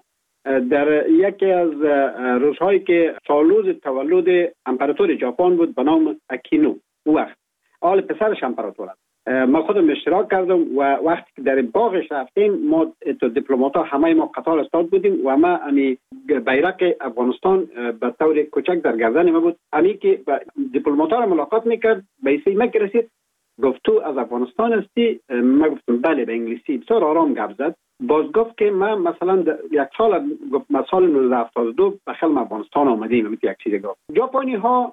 در یکی از روزهایی که سالروز تولد امپراتور ژاپن بود به نام اکینو، او وقت آل پسرش امپراتور است، ما خودم اشتراک کردم و وقتی که در باغش رفتیم ما تو دیپلمات‌ها همه ما قطار استاد بودیم و ما امی بیرق افغانستان به طور کوچک در گردن ما بود. امی که دیپلمات‌ها را ملاقات میکرد به ایسی ما که رسید گفت تو از افغانستان هستی؟ ما گفتم بله به انگلیسی. بسیار آرام گپ زد. باز گفت که من مثلا یک سال گفت ما سال نوزده هفتاد و دو به خلم افغانستان آمدیم. مثل یک چیز گفت. ژاپنی ها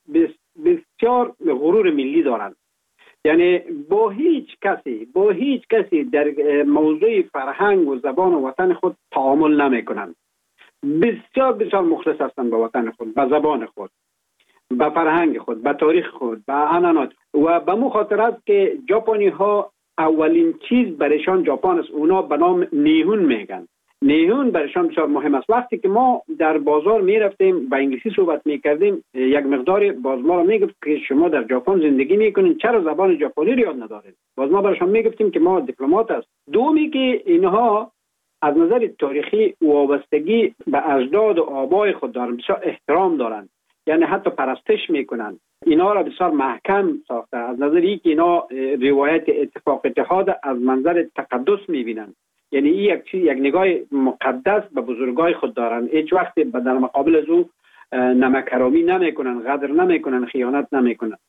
بسیار غرور ملی دارند، یعنی با هیچ کسی با هیچ کسی در موضوع فرهنگ و زبان و وطن خود تعامل نمی کنند. بسیار بسیار مخلص هستند به وطن خود، به زبان خود، به فرهنگ خود، به تاریخ خود، به عنعنات. و به مو خاطر است که ژاپنی ها اولین چیز برایشان ژاپن است، اونا به نام نیهون میگن. نیهون برایشان بسیار مهم است. وقتی که ما در بازار می رفتیم با انگلیسی صحبت می کردیم، یک مقدار باز ما را می گفت که شما در ژاپن زندگی می کنین، چرا زبان ژاپنی رو یاد ندارید؟ باز ما برایشان می گفتیم که ما دیپلمات است. دومی که اینها از نظر تاریخی وابستگی به اجداد و آبای خود دارن، بسیار احترام دارن، یعنی حتی پرستش میکنن. اینا را بسیار محکم ساخته از نظر اینکه اینا روایت اتفاق اتحاد از منظر تقدس میبینن، یعنی این یک چیز، یک نگاه مقدس به بزرگای خود دارن. هیچ وقت در مقابل از او نمکرامی نمیکنن، غدر نمیکنن، خیانت نمیکنن.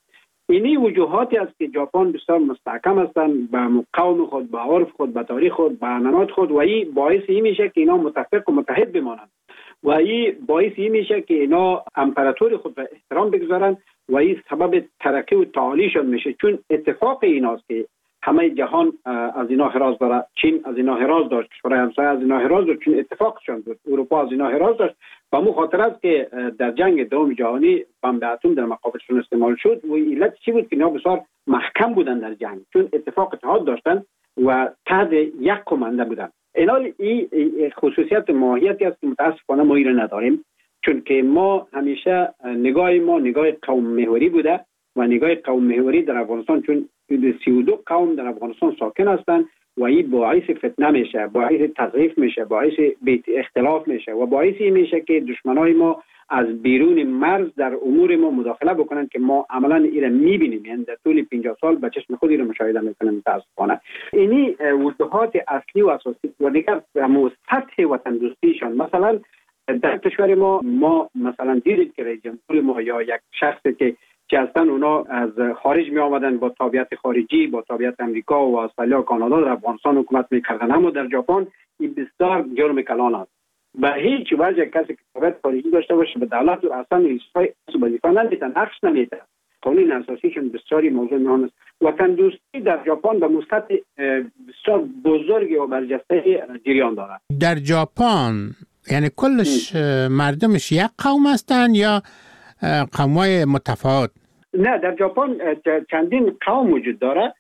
اینی وجوهاتی است که ژاپن بسیار مستحکم هستند به قوم خود، به عرف خود، به تاریخ خود، به عنعنات خود و این باعث این میشه که اینا متفق و متحد بمانند و این باعث این میشه که اینا امپراتور خود را احترام بگذارند و این سبب ترقی و تعالیشون میشه، چون اتفاق ایناست که همه جهان از اینا حراس داره. چین از اینا حراس داشت، کشورهای همسایه از اینا حراس داشت، چون اتفاقشون بود. اروپا از اینا حراس داشت و مو خاطر است که در جنگ دوم جهانی بمب اتم در مقابلشون استعمال شد و علت چی بود که اینا بسیار محکم بودن در جنگ، چون اتفاق اتحاد داشتن و تحت یک کمانده بودن. اینال این خصوصیت ماهیتی است که متاسفانه ما این نداریم، چون که ما همیشه نگاه ما نگاه قوم محوری بوده و نگاه قوم محوری در افغانستان، چون سی و دو قوم در افغانستان ساکن هستند و این باعث فتنه میشه، باعث تضعیف میشه، باعث بیت اختلاف میشه و باعث این میشه که دشمنای ما از بیرون مرز در امور ما مداخله بکنن که ما عملا این را میبینیم، یعنی در طول پنجاه سال به چشم خود را مشاهده میکنیم. متاسفانه اینی وجوهات اصلی و اساسی و دیگر همون سطح وطن دوستیشان. مثلا در کشور ما ما مثلا دیدید که رئیس جمهور ما یا یک شخصی که که اصلا اونا از خارج می آمدن با تابعیت خارجی، با تابعیت امریکا و استرالیا و کانادا در افغانستان حکومت میکردن، اما در ژاپن این بسیار جرم کلان است. به هیچ وجه کسی که تابعیت خارجی داشته باشه به دولت و اصلا ایستای وظیفه نمیتن، نقش نمیتن. قانون اساسیشون بسیاری موضوع مهم است. وطن دوستی در ژاپن به مستوی بسیار بزرگی و برجسته جریان دارد. در ژاپن یعنی کلش مردمش یک قوم هستند یا قوم‌های متفاوت؟ نه، در ژاپن چندین قوم وجود داره،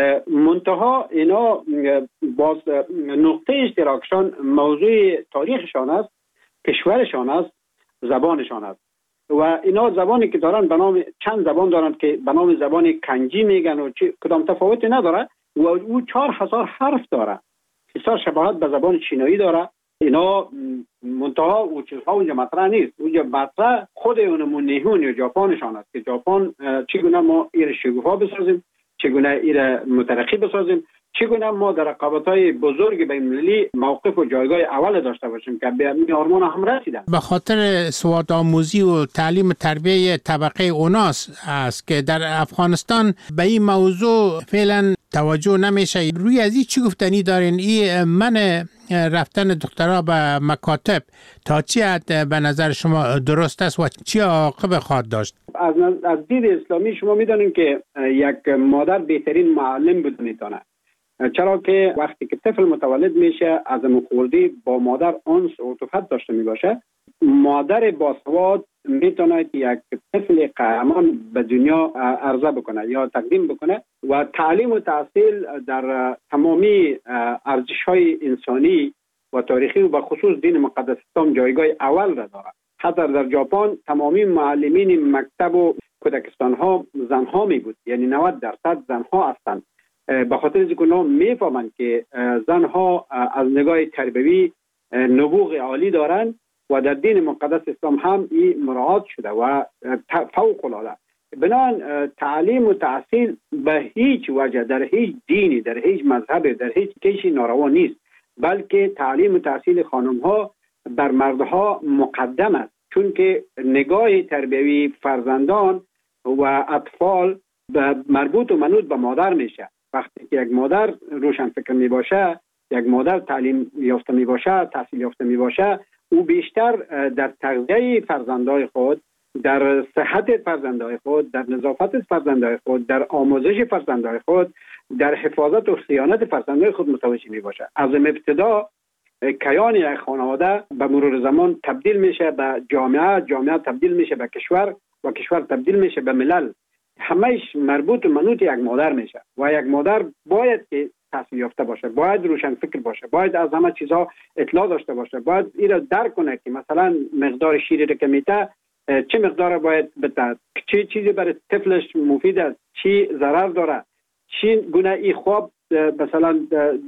منتها اینا باز نقطه اشتراکشان موضوع تاریخشان است، کشورشان است، زبانشان است و اینا زبانی که دارن به نام چند زبان دارن که به نام زبان کنجی میگن و کدام تفاوتی نداره و او چهار هزار حرف داره، بسیار شباهت به زبان چینایی داره. اینا منتها او چیزها اونجا مطرح نیست، اونجا مطرح خود اونمون نهون یا ژاپنشان است که ژاپن چگونه ما این شکوفا بسازیم، چگونه این مترقی بسازیم، چگونه ما در رقابت‌های بزرگ بین‌المللی موقف و جایگاه اول داشته باشیم که به این آرمان هم رسیدن. به خاطر سواد آموزی و تعلیم تربیه طبقه اوناس است که در افغانستان به این موضوع فعلا توجه نمیشه. روی از این چی گفتنی دارین؟ این من رفتن دخترها به مکاتب تا چی حد به نظر شما درست است و چی عاقبت خواهد داشت؟ از از دید اسلامی شما میدونید که یک مادر بهترین معلم بود میتونه، چرا که وقتی که طفل متولد میشه از خردی با مادر انس و عاطفت داشته میباشه. مادر باسواد میتونه یک طفل قهرمان به دنیا عرضه بکنه یا تقدیم بکنه و تعلیم و تحصیل در تمامی ارزش‌های انسانی و تاریخی و به خصوص دین مقدس اسلام جایگاه اول را داره. حتی در ژاپن تمامی معلمین مکتب و کودکستان ها زن ها می بود، یعنی نود درصد زن ها هستند، به خاطر اینکه اونا میفهمند که زن ها از نگاه تربیوی نبوغ عالی دارند و در دین مقدس اسلام هم این مراعات شده و فوق العاده. بنابراین تعلیم و تحصیل به هیچ وجه در هیچ دینی، در هیچ مذهب، در هیچ کشی ناروا نیست، بلکه تعلیم و تحصیل خانم ها بر مردها مقدم است، چون که نگاه تربیوی فرزندان و اطفال مربوط و منوط به مادر میشه. وقتی که یک مادر روشن فکر می باشه، یک مادر تعلیم یافته می باشه، تحصیل یافته می باشه، او بیشتر در تغذیه فرزندای خود، در صحت فرزندای خود، در نظافت فرزندای خود، در آموزش فرزندای خود، در حفاظت و صیانت فرزندای خود متوجه می باشه. از ابتدا کیان یک خانواده به مرور زمان تبدیل میشه به جامعه، جامعه تبدیل میشه به کشور و کشور تبدیل میشه به ملل. همهش مربوط و منوط یک مادر میشه و یک مادر باید که تحصیل یافته باشه، باید روشن فکر باشه، باید از همه چیزها اطلاع داشته باشه، باید این را درک کنه که مثلا مقدار شیری را که میته چه مقدار باید بده، چه چیزی برای طفلش مفید است، چی ضرر داره، چی گونه ای خواب مثلا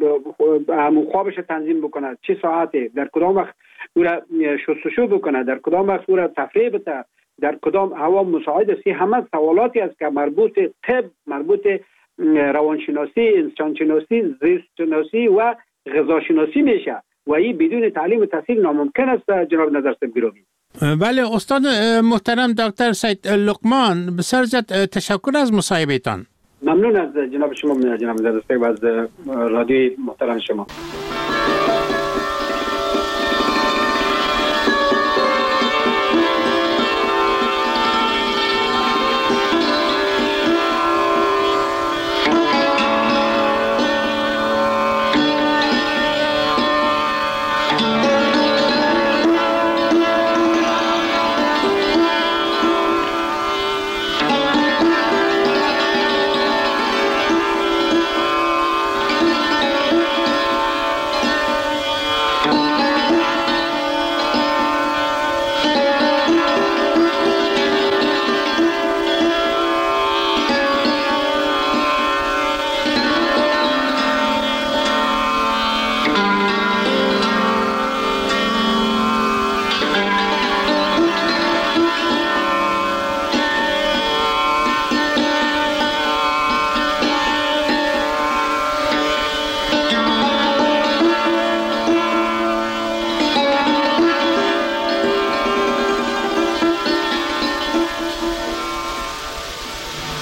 همون خوابش تنظیم بکنه، چه ساعتی، در کدام وقت او را شستشو بکنه، در کدام وقت او را تفریح بده، در کدام هوا مساعد است. همه سوالاتی است که مربوط طب، مربوط روانشناسی، انسانشناسی، زیست شناسی و غذاشناسی میشه و این بدون تعلیم و تحصیل ناممکن است. جناب نظر صاحب گرامی، بله استاد محترم دکتر سید لقمان، بسیار زیاد تشکر از مصاحبهتان. ممنون از جناب شما جناب زدستک و از رادیوی محترم شما.